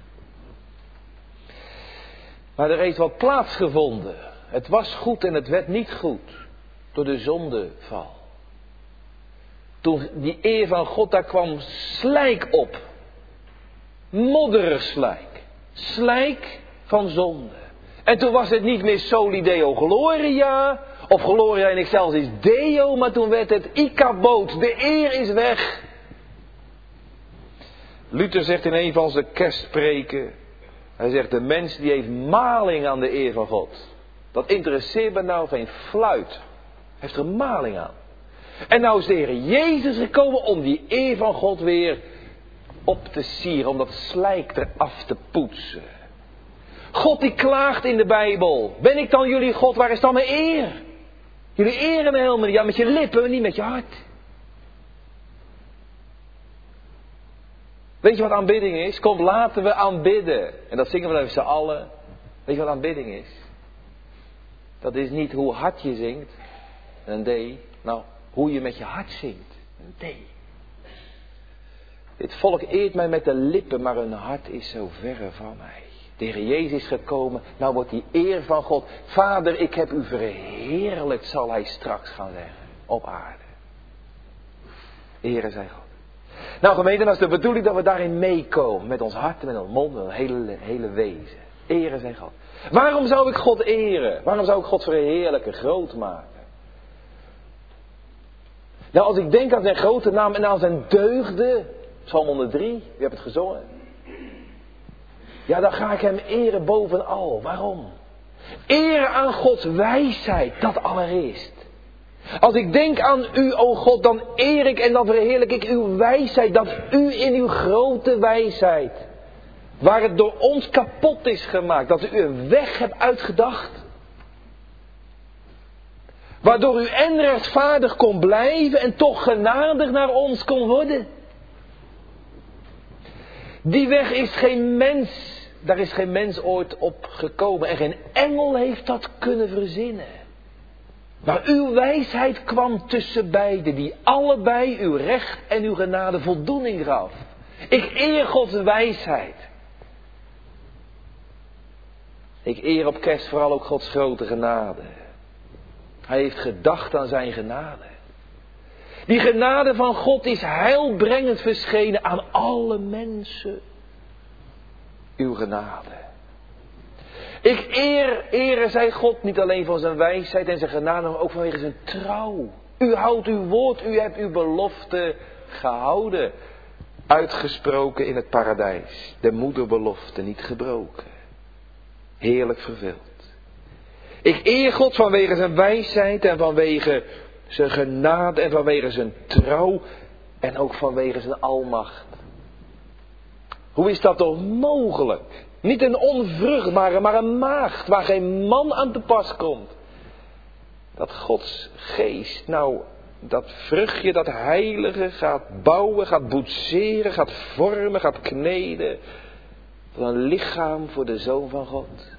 Speaker 1: Maar er heeft wat plaatsgevonden. Het was goed en het werd niet goed. Door de zondeval. Toen die eer van God, daar kwam slijk op. Modderig slijk. Slijk van zonde. En toen was het niet meer soli deo gloria. Of gloria in excelsis deo. Maar toen werd het ikaboot. De eer is weg. Luther zegt in een van zijn kerstpreken. Hij zegt, de mens die heeft maling aan de eer van God. Dat interesseert me nou geen fluit. Hij heeft er een maling aan. En nou is de Heer Jezus gekomen om die eer van God weer op te sieren. Om dat slijk eraf te poetsen. God die klaagt in de Bijbel. Ben ik dan jullie God? Waar is dan mijn eer? Jullie eren me helemaal niet. Ja, met je lippen, maar niet met je hart. Weet je wat aanbidding is? Kom, laten we aanbidden. En dat zingen we dan met z'n allen. Weet je wat aanbidding is? Dat is niet hoe hard je zingt. Een D. Nou, hoe je met je hart zingt. Een D. Dit volk eert mij met de lippen, maar hun hart is zo verre van mij. De Heer Jezus is gekomen. Nou wordt die eer van God. Vader, ik heb u verheerlijkt, zal hij straks gaan zeggen. Op aarde. Ere zij God. Nou gemeente, dat is de bedoeling dat we daarin meekomen. Met ons hart, met ons mond, met ons hele wezen. Ere zij God. Waarom zou ik God eren? Waarom zou ik God verheerlijken, groot maken? Nou, als ik denk aan zijn grote naam en aan zijn deugden. Psalm 103, wie hebt het gezongen? Ja, dan ga ik hem eren bovenal. Waarom? Eren aan Gods wijsheid, dat allereerst. Als ik denk aan u, o God, dan eer ik en dan verheerlijk ik uw wijsheid. Dat u in uw grote wijsheid, waar het door ons kapot is gemaakt, dat u een weg hebt uitgedacht. Waardoor u en rechtvaardig kon blijven en toch genadig naar ons kon worden. Die weg is geen mens, daar is geen mens ooit op gekomen. En geen engel heeft dat kunnen verzinnen. Maar uw wijsheid kwam tussen beiden, die allebei uw recht en uw genade voldoening gaf. Ik eer Gods wijsheid. Ik eer op kerst vooral ook Gods grote genade. Hij heeft gedacht aan zijn genade. Die genade van God is heilbrengend verschenen aan alle mensen. Uw genade. Ik ere zij God niet alleen voor zijn wijsheid en zijn genade, maar ook vanwege zijn trouw. U houdt uw woord, u hebt uw belofte gehouden. Uitgesproken in het paradijs. De moederbelofte niet gebroken. Heerlijk vervuld. Ik eer God vanwege zijn wijsheid en vanwege zijn genade en vanwege zijn trouw en ook vanwege zijn almacht. Hoe is dat toch mogelijk? Niet een onvruchtbare, maar een maagd waar geen man aan te pas komt. Dat Gods geest, nou, dat vruchtje, dat heilige gaat bouwen, gaat boetseren, gaat vormen, gaat kneden. Tot een lichaam voor de Zoon van God.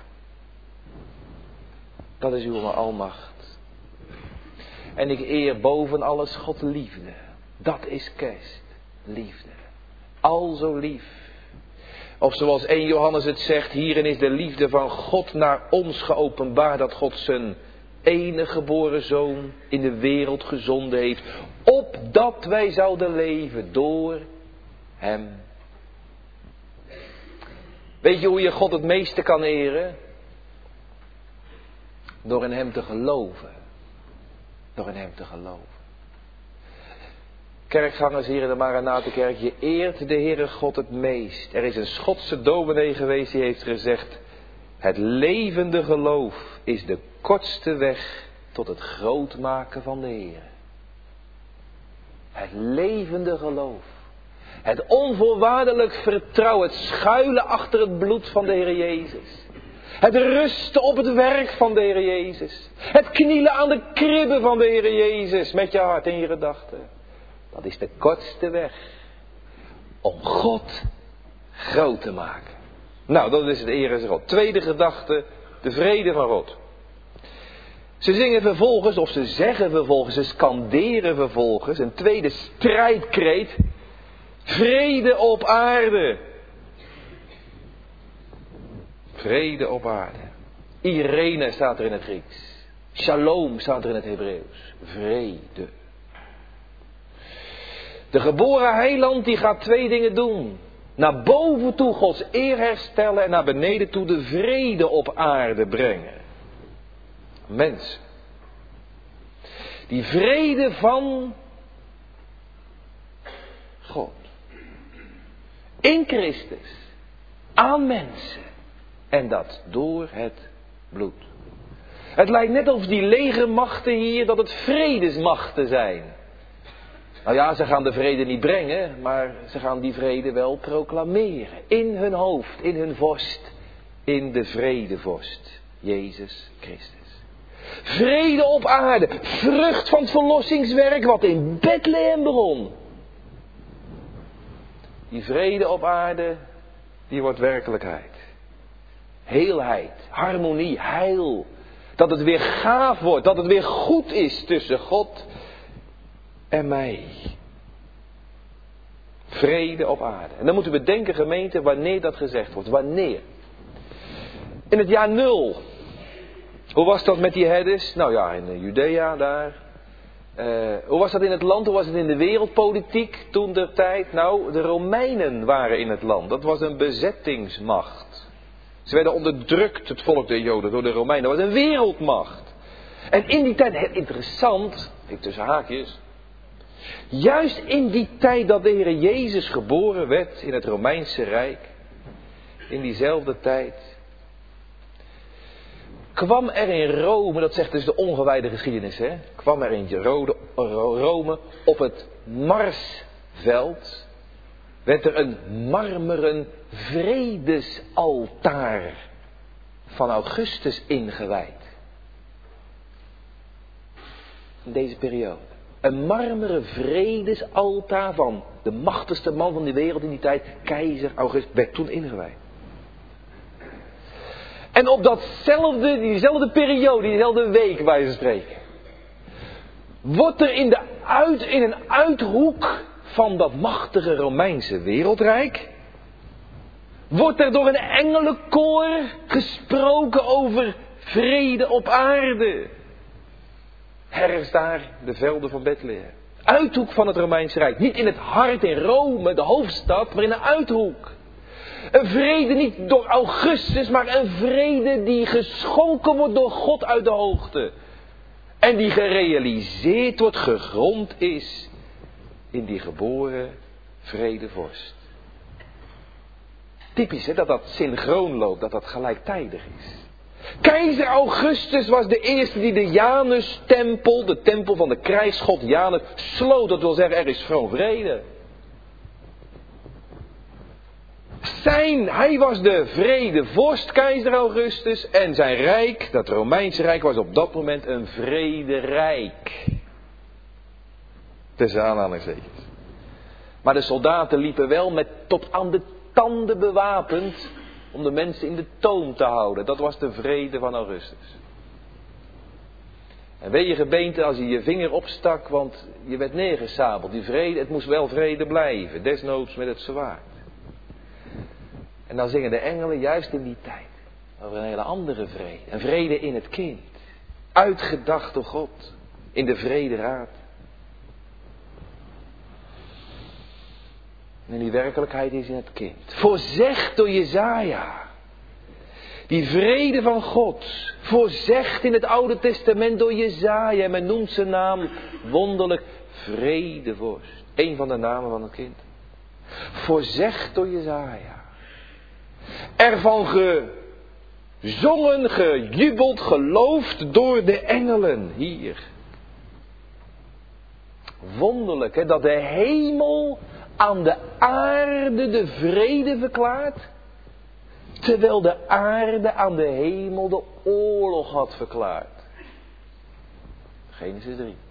Speaker 1: Dat is uw almacht. En ik eer boven alles God liefde. Dat is kerst. Liefde. Al zo lief. Of zoals 1 Johannes het zegt, hierin is de liefde van God naar ons geopenbaard, dat God zijn enige geboren Zoon in de wereld gezonden heeft, opdat wij zouden leven door hem. Weet je hoe je God het meeste kan eren? Door in hem te geloven. Door in hem te geloven. Kerkgangers hier in de Maranatenkerk, je eert de Heere God het meest. Er is een Schotse dominee geweest die heeft gezegd, het levende geloof is de kortste weg tot het grootmaken van de Heer. Het levende geloof. Het onvoorwaardelijk vertrouwen, het schuilen achter het bloed van de Heer Jezus. Het rusten op het werk van de Heer Jezus. Het knielen aan de kribben van de Heer Jezus met je hart en je gedachten. Dat is de kortste weg om God groot te maken. Nou, dat is het ere God. Tweede gedachte, de vrede van God. Ze zingen vervolgens, of ze zeggen vervolgens, ze skanderen vervolgens, een tweede strijdkreet. Vrede op aarde. Vrede op aarde. Irene staat er in het Grieks. Shalom staat er in het Hebreeuws. Vrede. De geboren heiland die gaat 2 dingen doen. Naar boven toe Gods eer herstellen en naar beneden toe de vrede op aarde brengen. Mensen. Die vrede van God. In Christus. Aan mensen. En dat door het bloed. Het lijkt net of die legermachten hier, dat het vredesmachten zijn. Nou ja, ze gaan de vrede niet brengen, maar ze gaan die vrede wel proclameren. In hun hoofd, in hun vorst, in de vredevorst, Jezus Christus. Vrede op aarde, vrucht van het verlossingswerk wat in Bethlehem begon. Die vrede op aarde, die wordt werkelijkheid. Heelheid, harmonie, heil. Dat het weer gaaf wordt, dat het weer goed is tussen God en mij. Vrede op aarde. En dan moeten we denken, gemeente, wanneer dat gezegd wordt. Wanneer? In het jaar 0. Hoe was dat met die herders? Nou ja, in Judea daar. Hoe was dat in het land? Hoe was het in de wereldpolitiek toen der tijd? Nou, de Romeinen waren in het land. Dat was een bezettingsmacht. Ze werden onderdrukt, het volk der Joden, door de Romeinen. Dat was een wereldmacht. En in die tijd, heel interessant, ik tussen haakjes. Juist in die tijd dat de Heer Jezus geboren werd in het Romeinse Rijk. In diezelfde tijd. Kwam er in Rome, dat zegt dus de ongewijde geschiedenis, hè. Kwam er in Rome op het Marsveld. Werd er een marmeren vredesaltaar van Augustus ingewijd. In deze periode. Een marmeren vredesaltaar van de machtigste man van de wereld in die tijd, keizer Augustus, werd toen ingewijd. En op diezelfde periode, diezelfde week wij ze spreken, wordt er in een uithoek van dat machtige Romeinse wereldrijk, wordt er door een engelenkoor gesproken over vrede op aarde. Ergens daar de velden van Bethlehem. Uithoek van het Romeinse Rijk. Niet in het hart in Rome, de hoofdstad, maar in een uithoek. Een vrede niet door Augustus, maar een vrede die geschonken wordt door God uit de hoogte. En die gerealiseerd wordt, gegrond is in die geboren vredevorst. Typisch hè, dat dat synchroon loopt, dat dat gelijktijdig is. Keizer Augustus was de eerste die de Janus-tempel, de tempel van de krijgsgod Janus, sloot. Dat wil zeggen, er is gewoon vrede. Hij was de vredevorst, keizer Augustus, en zijn rijk, dat Romeinse rijk, was op dat moment een vrederijk. Tussen aanhalingstekens. Maar de soldaten liepen wel met tot aan de tanden bewapend om de mensen in de toom te houden. Dat was de vrede van Augustus. En weet je gebeente als je je vinger opstak, want je werd neergesabeld. Die vrede, het moest wel vrede blijven, desnoods met het zwaard. En dan zingen de engelen juist in die tijd over een hele andere vrede. Een vrede in het kind. Uitgedacht door God. In de vrederaad. En die werkelijkheid is in het kind. Voorzegd door Jesaja. Die vrede van God. Voorzegd in het Oude Testament door Jesaja. En men noemt zijn naam wonderlijk vredevorst. Eén van de namen van het kind. Voorzegd door Jesaja. Ervan gezongen, gejubeld, geloofd door de engelen hier. Wonderlijk, hè, dat de hemel aan de aarde de vrede verklaart, terwijl de aarde aan de hemel de oorlog had verklaard. Genesis 3.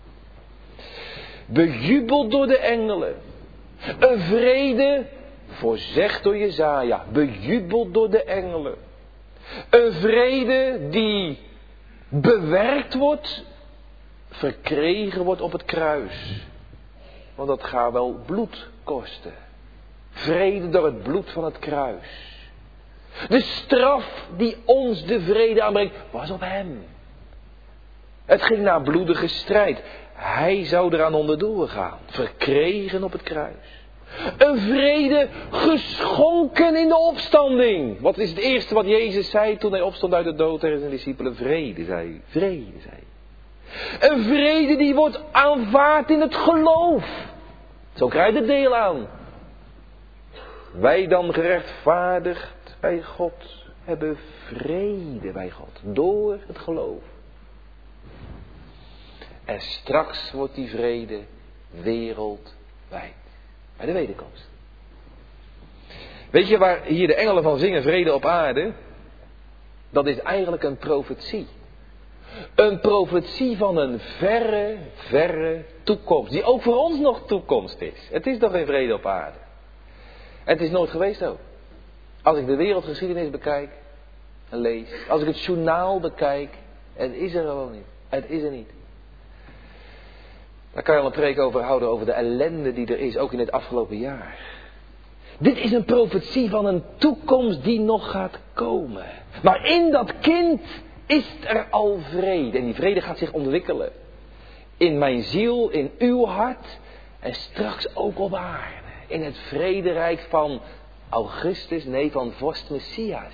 Speaker 1: Bejubeld door de engelen. Een vrede voorzegd door Jesaja, bejubeld door de engelen. Een vrede die bewerkt wordt, verkregen wordt op het kruis. Want dat gaat wel bloed kosten. Vrede door het bloed van het kruis. De straf die ons de vrede aanbrengt, was op hem. Het ging naar bloedige strijd. Hij zou eraan onderdoor gaan, verkregen op het kruis. Een vrede geschonken in de opstanding. Wat is het eerste wat Jezus zei toen hij opstond uit de dood tegen zijn discipelen? Vrede, zei hij. Vrede, zei hij. Een vrede die wordt aanvaard in het geloof. Zo krijgt het deel aan. Wij dan gerechtvaardigd bij God hebben vrede bij God. Door het geloof. En straks wordt die vrede wereldwijd. Bij de wederkomst. Weet je waar hier de engelen van zingen, vrede op aarde? Dat is eigenlijk een profetie. Een profetie van een verre, verre toekomst. Die ook voor ons nog toekomst is. Het is toch geen vrede op aarde. En het is nooit geweest ook. Als ik de wereldgeschiedenis bekijk en lees. Als ik het journaal bekijk. Het is er gewoon niet. Het is er niet. Daar kan je al een preek over houden, over de ellende die er is, ook in het afgelopen jaar. Dit is een profetie van een toekomst die nog gaat komen. Maar in dat kind is er al vrede. En die vrede gaat zich ontwikkelen. In mijn ziel, in uw hart en straks ook op aarde. In het vrederijk van Augustus, nee, van vorst Messias.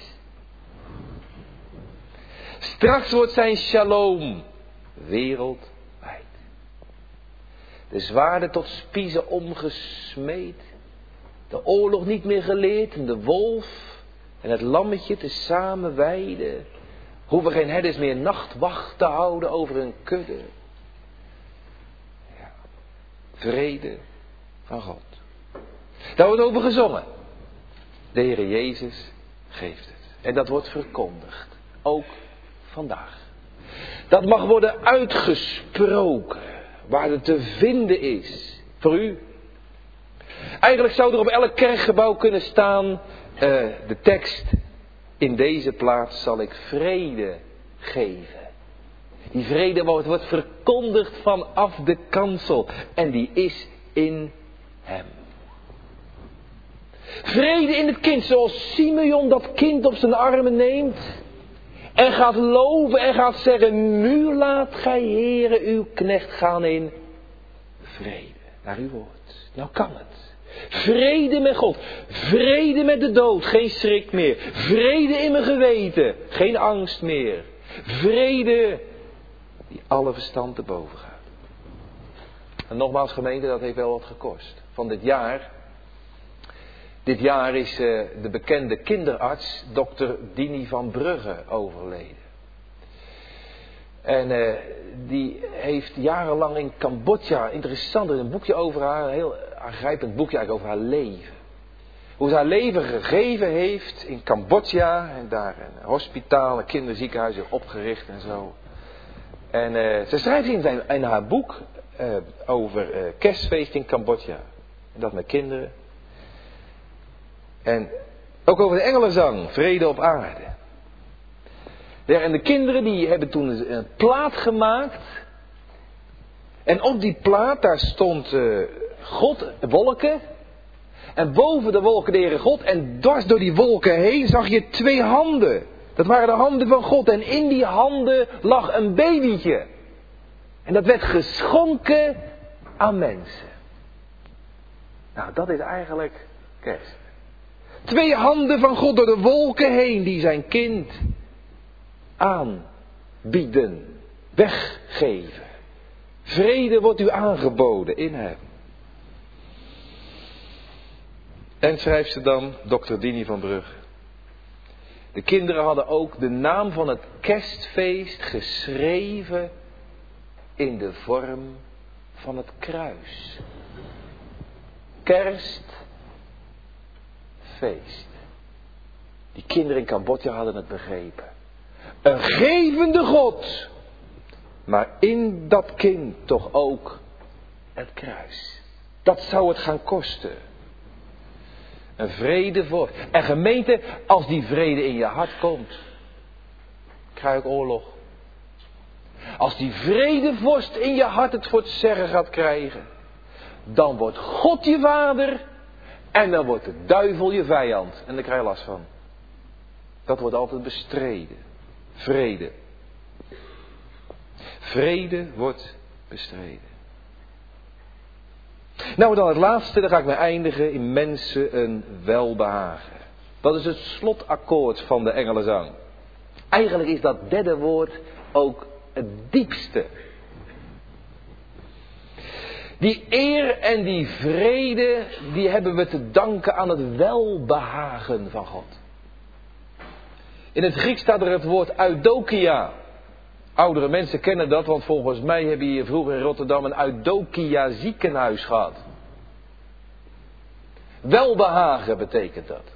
Speaker 1: Straks wordt zijn shalom wereldwijd. De zwaarden tot spiezen omgesmeed. De oorlog niet meer geleerd. En de wolf en het lammetje tezamen weiden. Hoeven geen herders meer nachtwacht te houden over hun kudde. Ja. Vrede van God. Daar wordt over gezongen. De Heere Jezus geeft het. En dat wordt verkondigd. Ook vandaag. Dat mag worden uitgesproken. Waar het te vinden is. Voor u. Eigenlijk zou er op elk kerkgebouw kunnen staan. De tekst. In deze plaats zal ik vrede geven. Die vrede wordt verkondigd vanaf de kansel. En die is in hem. Vrede in het kind. Zoals Simeon dat kind op zijn armen neemt. En gaat loven en gaat zeggen. Nu laat gij Heere uw knecht gaan in vrede. Naar uw woord. Nou kan het. Vrede met God. Vrede met de dood. Geen schrik meer. Vrede in mijn geweten. Geen angst meer. Vrede die alle verstand te boven gaat. En nogmaals gemeente, dat heeft wel wat gekost. Van dit jaar Dit jaar is de bekende kinderarts, dokter Dini van Brugge, overleden. En die heeft jarenlang in Cambodja, interessant, er is een boekje over haar, een heel aangrijpend boekje eigenlijk over haar leven. Hoe ze haar leven gegeven heeft in Cambodja en daar een hospitaal, een kinderziekenhuis opgericht en zo. En ze schrijft in haar boek over kerstfeest in Cambodja. En dat met kinderen. En ook over de engelenzang, vrede op aarde. Ja, en de kinderen die hebben toen een plaat gemaakt. En op die plaat daar stond God, wolken. En boven de wolken de Heere God. En dwars door die wolken heen zag je 2 handen. Dat waren de handen van God. En in die handen lag een babytje. En dat werd geschonken aan mensen. Nou, dat is eigenlijk kerst. 2 handen van God door de wolken heen die zijn kind aanbieden, weggeven. Vrede wordt u aangeboden in hem. En schrijft ze dan, dokter Dini van Brugge. De kinderen hadden ook de naam van het kerstfeest geschreven in de vorm van het kruis. Kerstfeest. Die kinderen in Cambodja hadden het begrepen. Een gevende God. Maar in dat kind toch ook het kruis. Dat zou het gaan kosten. Een vrede voor. En gemeente, als die vrede in je hart komt, krijg je ook oorlog. Als die vredevorst in je hart het voor het zeggen gaat krijgen, dan wordt God je vader en dan wordt de duivel je vijand. En daar krijg je last van. Dat wordt altijd bestreden. Vrede. Vrede wordt bestreden. Nou dan het laatste, daar ga ik mee eindigen. In mensen een welbehagen. Dat is het slotakkoord van de engelenzang. Eigenlijk is dat derde woord ook het diepste. Die eer en die vrede, die hebben we te danken aan het welbehagen van God. In het Grieks staat er het woord eudokia. Oudere mensen kennen dat, want volgens mij heb je hier vroeger in Rotterdam een eudokia ziekenhuis gehad. Welbehagen betekent dat.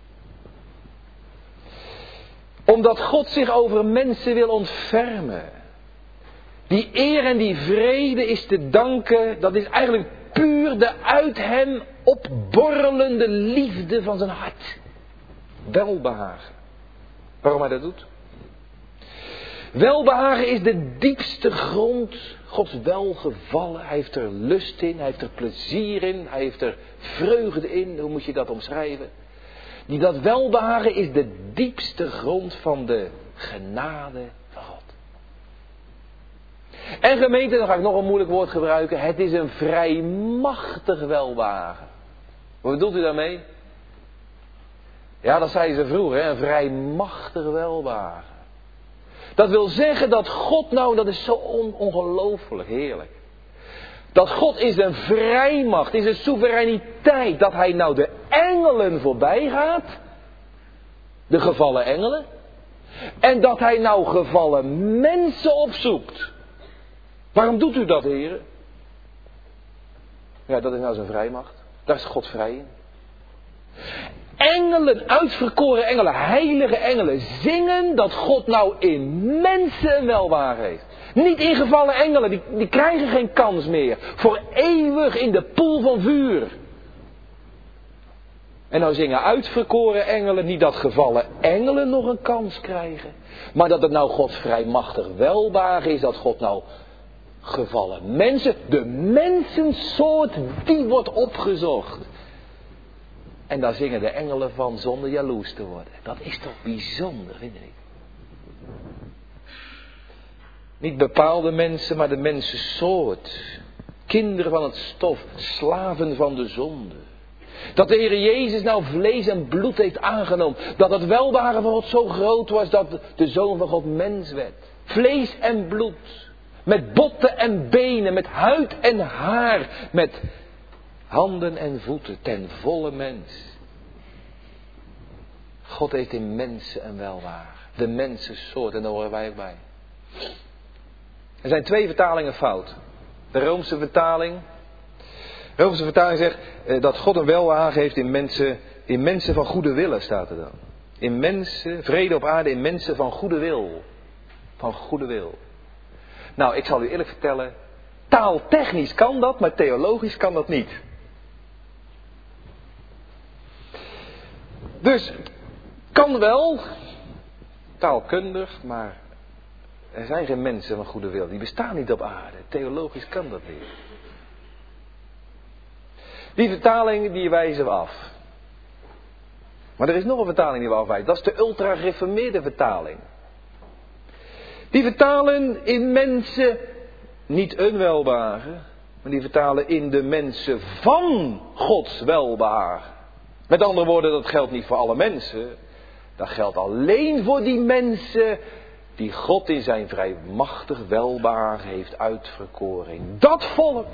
Speaker 1: Omdat God zich over mensen wil ontfermen. Die eer en die vrede is te danken, dat is eigenlijk puur de uit hem opborrelende liefde van zijn hart. Welbehagen. Waarom hij dat doet? Welbehagen is de diepste grond Gods welgevallen. Hij heeft er lust in, hij heeft er plezier in, hij heeft er vreugde in. Hoe moet je dat omschrijven? Dat welbehagen is de diepste grond van de genade van God. En gemeente, dan ga ik nog een moeilijk woord gebruiken. Het is een vrijmachtig welbehagen. Wat bedoelt u daarmee? Ja, dat zeiden ze vroeger, hè? Een vrijmachtig welbehagen. Dat wil zeggen dat God nou, dat is zo ongelooflijk heerlijk. Dat God is een vrijmacht, is een soevereiniteit. Dat hij nou de engelen voorbij gaat. De gevallen engelen. En dat hij nou gevallen mensen opzoekt. Waarom doet u dat, heren? Ja, dat is nou zijn vrijmacht. Daar is God vrij in. Engelen, uitverkoren engelen, heilige engelen, zingen dat God nou in mensen een welbehagen heeft. Niet in gevallen engelen, die krijgen geen kans meer. Voor eeuwig in de poel van vuur. En nou zingen uitverkoren engelen, niet dat gevallen engelen nog een kans krijgen. Maar dat het nou Gods vrijmachtig welbehagen is, dat God nou gevallen mensen, de mensensoort, die wordt opgezocht. En daar zingen de engelen van zonder jaloers te worden. Dat is toch bijzonder, vind ik. Niet bepaalde mensen, maar de mensensoort. Kinderen van het stof, slaven van de zonde. Dat de Heer Jezus nou vlees en bloed heeft aangenomen. Dat het welbehagen van God zo groot was dat de Zoon van God mens werd. Vlees en bloed. Met botten en benen, met huid en haar. Met handen en voeten, ten volle mens. God heeft in mensen een welwaar. De mensensoort, en daar horen wij ook bij. Er zijn 2 vertalingen fout. De Roomse vertaling zegt dat God een welwaar heeft in mensen van goede willen, staat er dan. In mensen, vrede op aarde in mensen van goede wil. Van goede wil. Nou, ik zal u eerlijk vertellen, taaltechnisch kan dat, maar theologisch kan dat niet. Dus, kan wel, taalkundig, maar er zijn geen mensen van goede wil. Die bestaan niet op aarde. Theologisch kan dat niet. Die vertaling die wijzen we af. Maar er is nog een vertaling die we afwijzen. Dat is de ultra-gereformeerde vertaling. Die vertalen in mensen niet een welbehagen, maar die vertalen in de mensen van Gods welbehagen. Met andere woorden, dat geldt niet voor alle mensen. Dat geldt alleen voor die mensen die God in zijn vrijmachtig welbehagen heeft uitverkoren. Dat volk,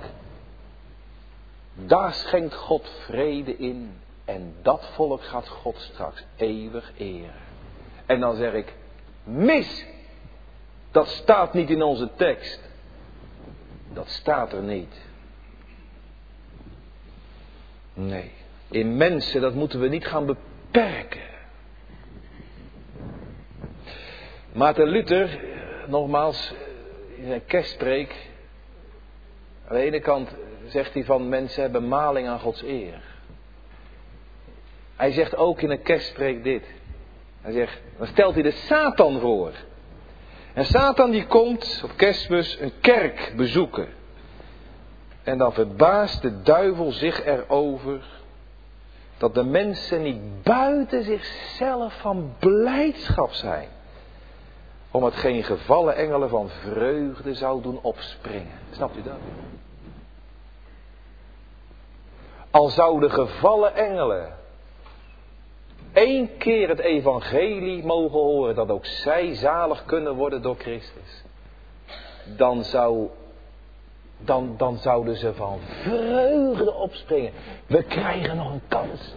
Speaker 1: daar schenkt God vrede in. En dat volk gaat God straks eeuwig eren. En dan zeg ik, mis! Dat staat niet in onze tekst. Dat staat er niet. Nee. In mensen, dat moeten we niet gaan beperken. Maarten Luther, nogmaals, in zijn kerstpreek. Aan de ene kant zegt hij van mensen hebben maling aan Gods eer. Hij zegt ook in een kerstpreek dit. Hij zegt, dan stelt hij de Satan voor. En Satan die komt op Kerstmis een kerk bezoeken. En dan verbaast de duivel zich erover dat de mensen niet buiten zichzelf van blijdschap zijn. Omdat geen gevallen engelen van vreugde zou doen opspringen. Snapt u dat? Al zouden gevallen engelen 1 keer het evangelie mogen horen dat ook zij zalig kunnen worden door Christus. Dan zouden ze van vreugde opspringen. We krijgen nog een kans.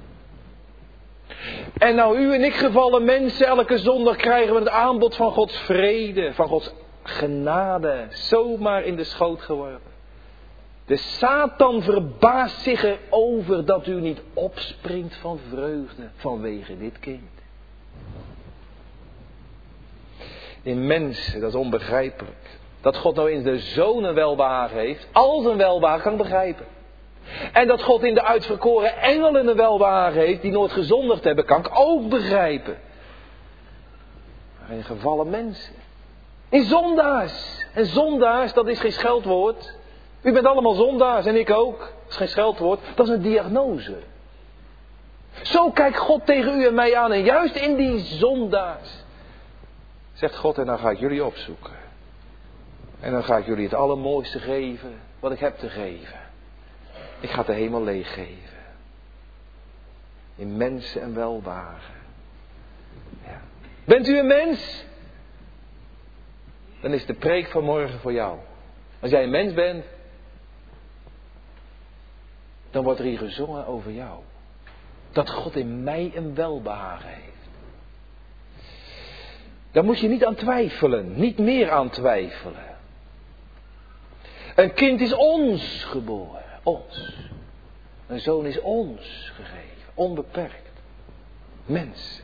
Speaker 1: En nou u en ik gevallen mensen, elke zondag krijgen we het aanbod van Gods vrede, van Gods genade, zomaar in de schoot geworpen. De Satan verbaast zich erover dat u niet opspringt van vreugde vanwege dit kind. In mensen, dat is onbegrijpelijk. Dat God nou in de zoon een welbehagen heeft, als een welbehagen kan ik begrijpen. En dat God in de uitverkoren engelen een welbehagen heeft die nooit gezondigd hebben, kan ik ook begrijpen. Maar in gevallen mensen. In zondaars. En zondaars, dat is geen scheldwoord. U bent allemaal zondaars en ik ook. Dat is geen scheldwoord, dat is een diagnose. Zo kijkt God tegen u en mij aan. En juist in die zondaars zegt God, en dan ga ik jullie opzoeken. En dan ga ik jullie het allermooiste geven wat ik heb te geven. Ik ga de hemel leeggeven. In mensen en welbehagen. Ja. Bent u een mens? Dan is de preek van morgen voor jou. Als jij een mens bent, dan wordt er hier gezongen over jou. Dat God in mij een welbehagen heeft. Daar moet je niet aan twijfelen. Niet meer aan twijfelen. Een kind is ons geboren. Ons. Een zoon is ons gegeven. Onbeperkt. Mensen.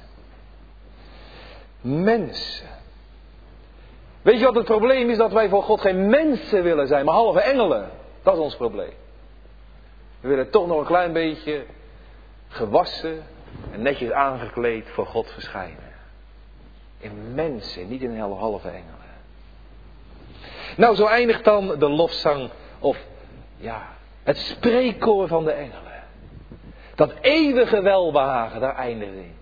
Speaker 1: Mensen. Weet je wat het probleem is? Dat wij voor God geen mensen willen zijn, maar halve engelen. Dat is ons probleem. We willen toch nog een klein beetje gewassen en netjes aangekleed voor God verschijnen. In mensen, niet in halve engelen. Nou, zo eindigt dan de lofzang of het spreekkoor van de engelen. Dat eeuwige welbehagen, daar eindigt in.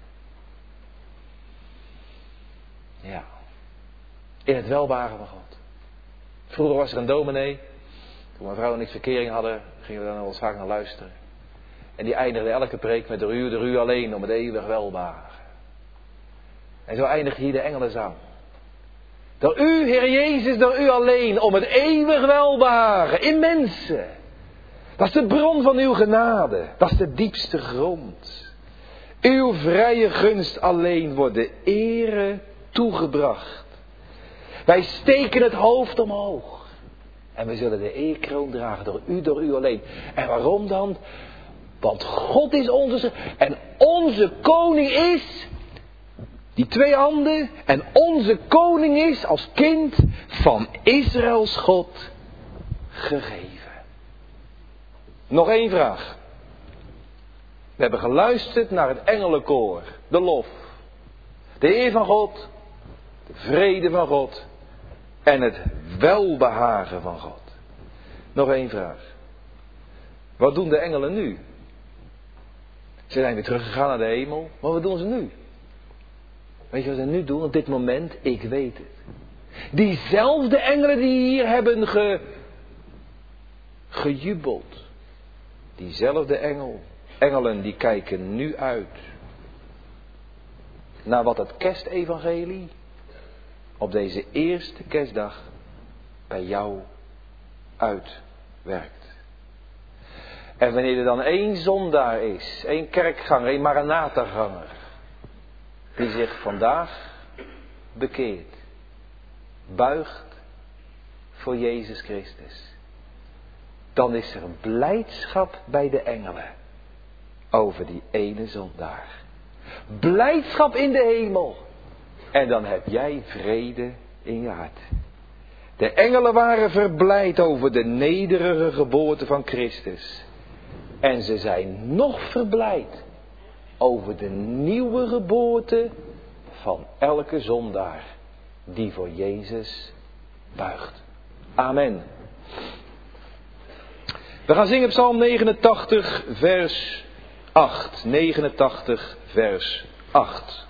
Speaker 1: Ja. In het welbehagen van God. Vroeger was er een dominee. Toen mijn vrouw en ik verkering hadden, gingen we daar wel vaak naar luisteren. En die eindigde elke preek met door u alleen om het eeuwig welbehagen. En zo eindigt hier de engelenzang. Door u, Heer Jezus, door u alleen, om het eeuwig welbehagen in mensen. Dat is de bron van uw genade. Dat is de diepste grond. Uw vrije gunst alleen wordt de ere toegebracht. Wij steken het hoofd omhoog. En we zullen de eerkroon dragen door u alleen. En waarom dan? Want God is onze en onze koning is, die twee handen, en onze koning is als kind van Israëls God gegeven. Nog één vraag. We hebben geluisterd naar het engelenkoor, de lof, de eer van God, de vrede van God en het welbehagen van God. Nog één vraag. Wat doen de engelen nu? Ze zijn weer teruggegaan naar de hemel, maar wat doen ze nu? Weet je wat ze nu doen op dit moment? Ik weet het. Diezelfde engelen die hier hebben gejubeld. Diezelfde engelen die kijken nu uit. Naar wat het kerstevangelie op deze eerste kerstdag bij jou uitwerkt. En wanneer er dan één zondaar is, één kerkganger, één Maranatha-ganger, die zich vandaag bekeert, buigt voor Jezus Christus, dan is er blijdschap bij de engelen over die ene zondaar. Blijdschap in de hemel. En dan heb jij vrede in je hart. De engelen waren verblijd over de nederige geboorte van Christus. En ze zijn nog verblijd over de nieuwe geboorte van elke zondaar die voor Jezus buigt. Amen. We gaan zingen Psalm 89 vers 8. 89 vers 8.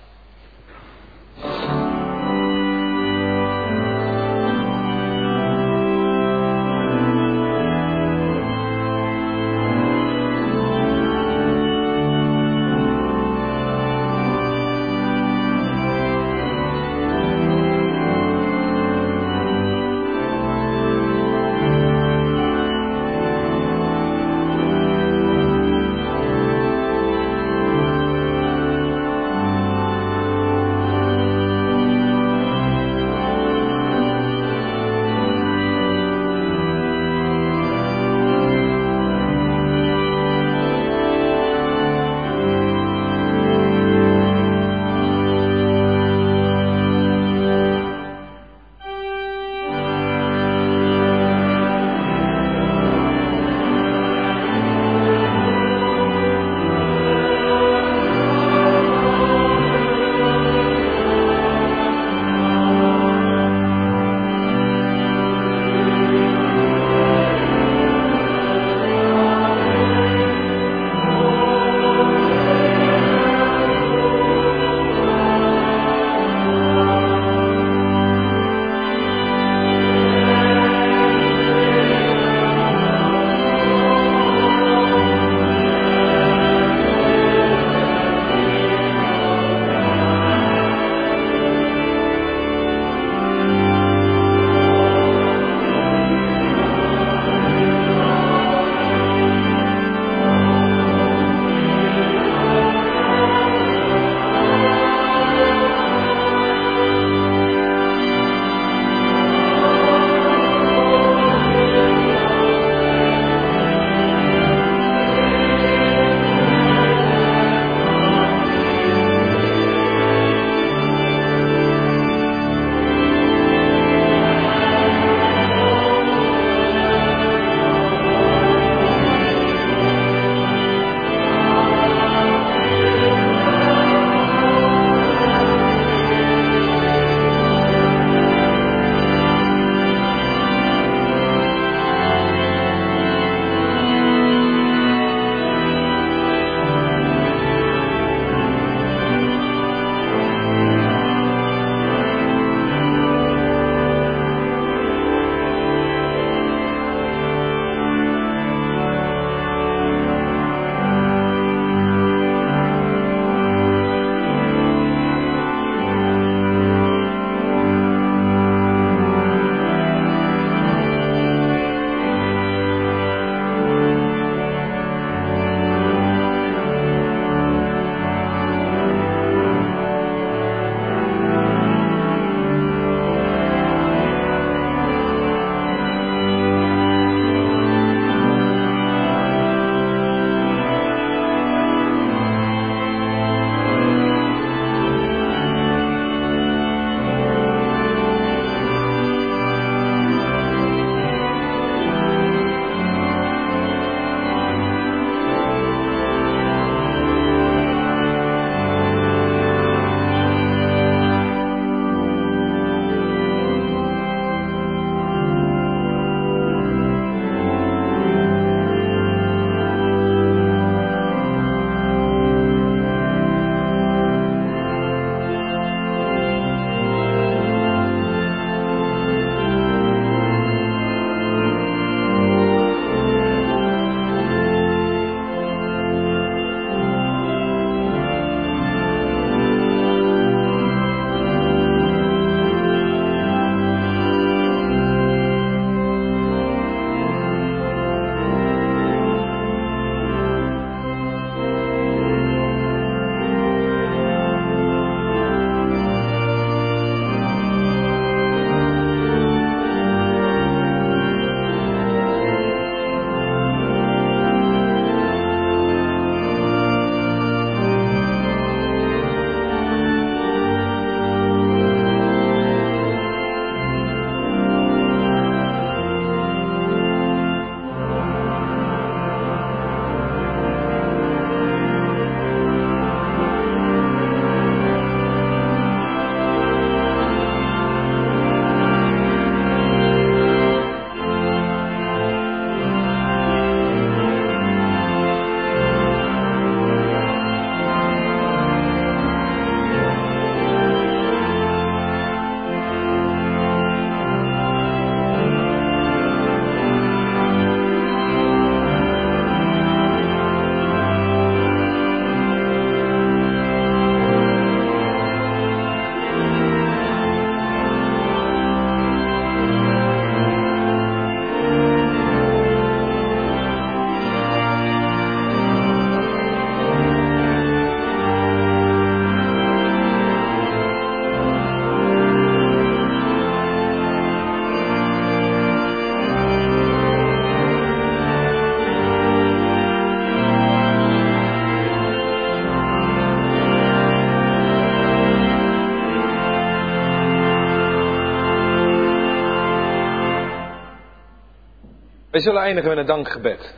Speaker 1: Wij zullen eindigen met een dankgebed.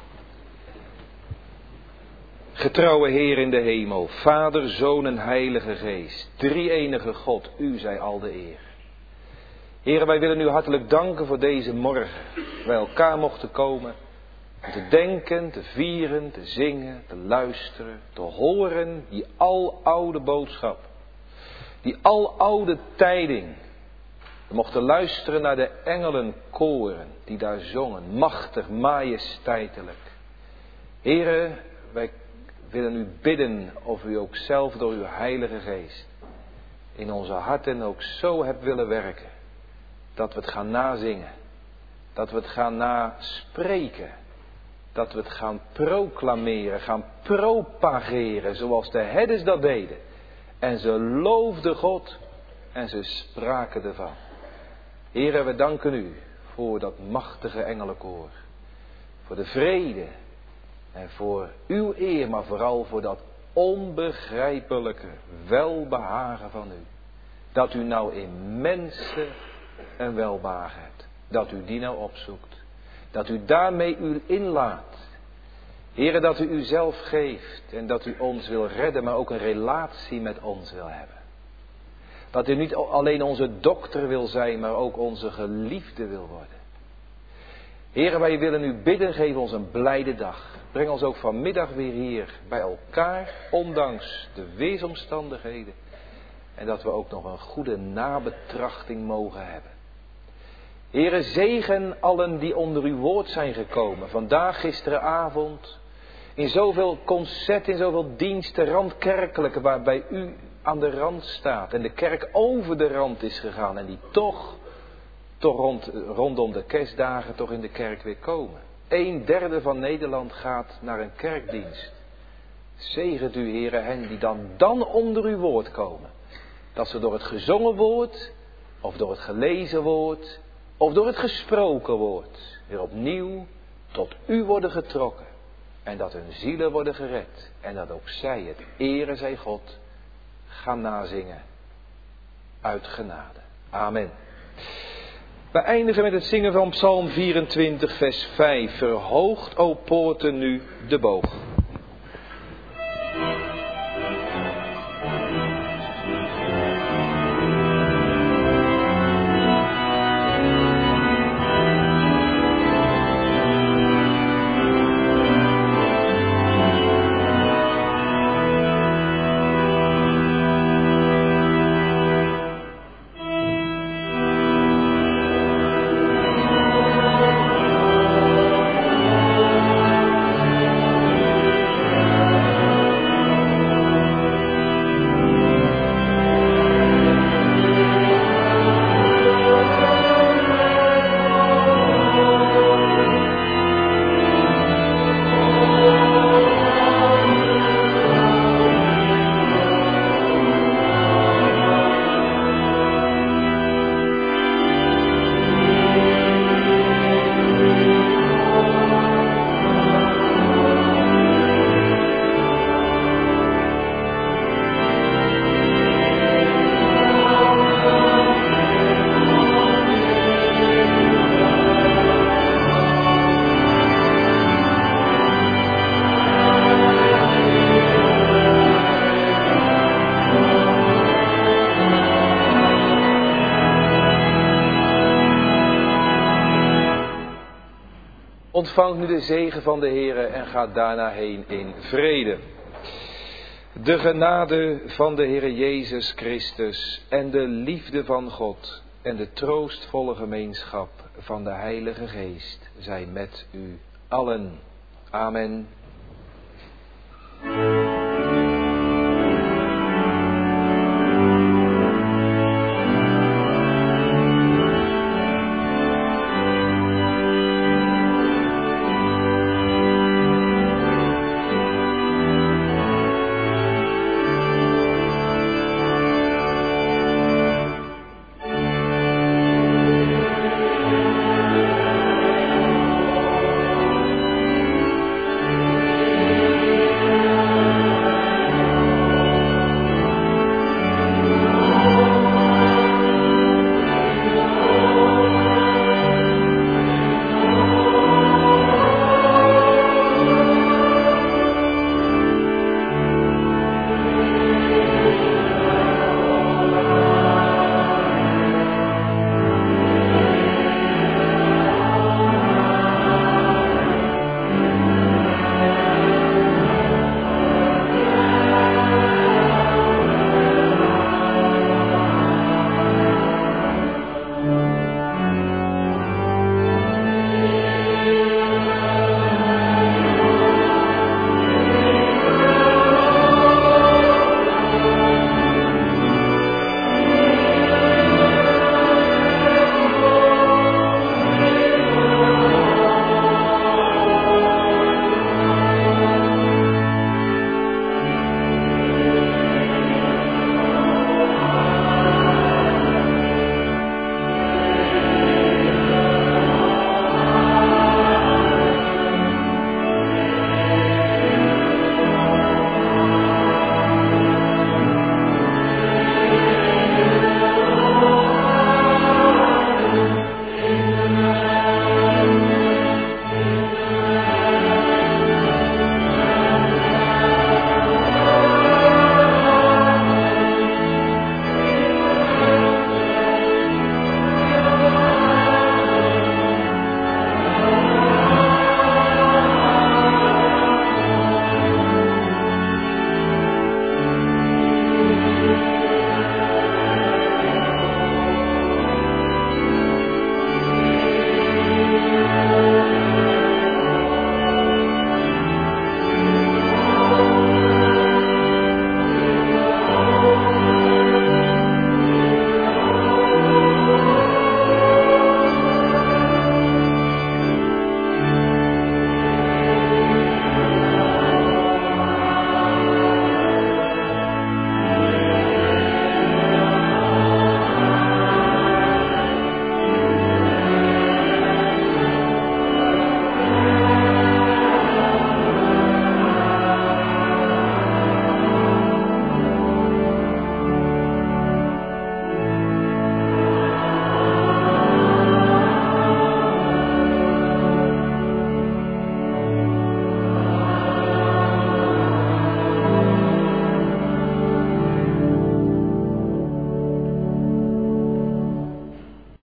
Speaker 1: Getrouwe Heer in de hemel, Vader, Zoon en Heilige Geest, drie-enige God, u zij al de eer. Heer, wij willen u hartelijk danken voor deze morgen, wij elkaar mochten komen, om te denken, te vieren, te zingen, te luisteren, te horen, die aloude boodschap, die aloude tijding. We mochten luisteren naar de engelenkoren die daar zongen, machtig, majesteitelijk. Heere, wij willen u bidden of u ook zelf door uw Heilige Geest in onze harten ook zo hebt willen werken. Dat we het gaan nazingen, dat we het gaan naspreken, dat we het gaan proclameren, gaan propageren zoals de herders dat deden. En ze loofden God en ze spraken ervan. Heere, we danken u voor dat machtige engelenkoor. Voor de vrede en voor uw eer, maar vooral voor dat onbegrijpelijke welbehagen van u. Dat u nou in mensen een welbehagen hebt. Dat u die nou opzoekt. Dat u daarmee u inlaat. Heere, dat u uzelf geeft en dat u ons wil redden, maar ook een relatie met ons wil hebben. Dat u niet alleen onze dokter wil zijn, maar ook onze geliefde wil worden. Heere, wij willen u bidden, geef ons een blijde dag. Breng ons ook vanmiddag weer hier bij elkaar, ondanks de weersomstandigheden. En dat we ook nog een goede nabetrachting mogen hebben. Heere, zegen allen die onder uw woord zijn gekomen. Vandaag, gisteravond, in zoveel concerten, in zoveel diensten, randkerkelijke, waarbij u aan de rand staat. En de kerk over de rand is gegaan. En die toch rondom de kerstdagen toch in de kerk weer komen. 1/3 van Nederland gaat naar een kerkdienst. Zegent u, Heere, hen die dan onder uw woord komen. Dat ze door het gezongen woord, of door het gelezen woord, of door het gesproken woord, weer opnieuw tot u worden getrokken. En dat hun zielen worden gered. En dat ook zij het ere zij God gaan nazingen. Uit genade. Amen. We eindigen met het zingen van Psalm 24 vers 5. Verhoogt, o poorten, nu de boog. Ontvang nu de zegen van de Heere en ga daarna heen in vrede. De genade van de Heere Jezus Christus en de liefde van God en de troostvolle gemeenschap van de Heilige Geest zijn met u allen. Amen.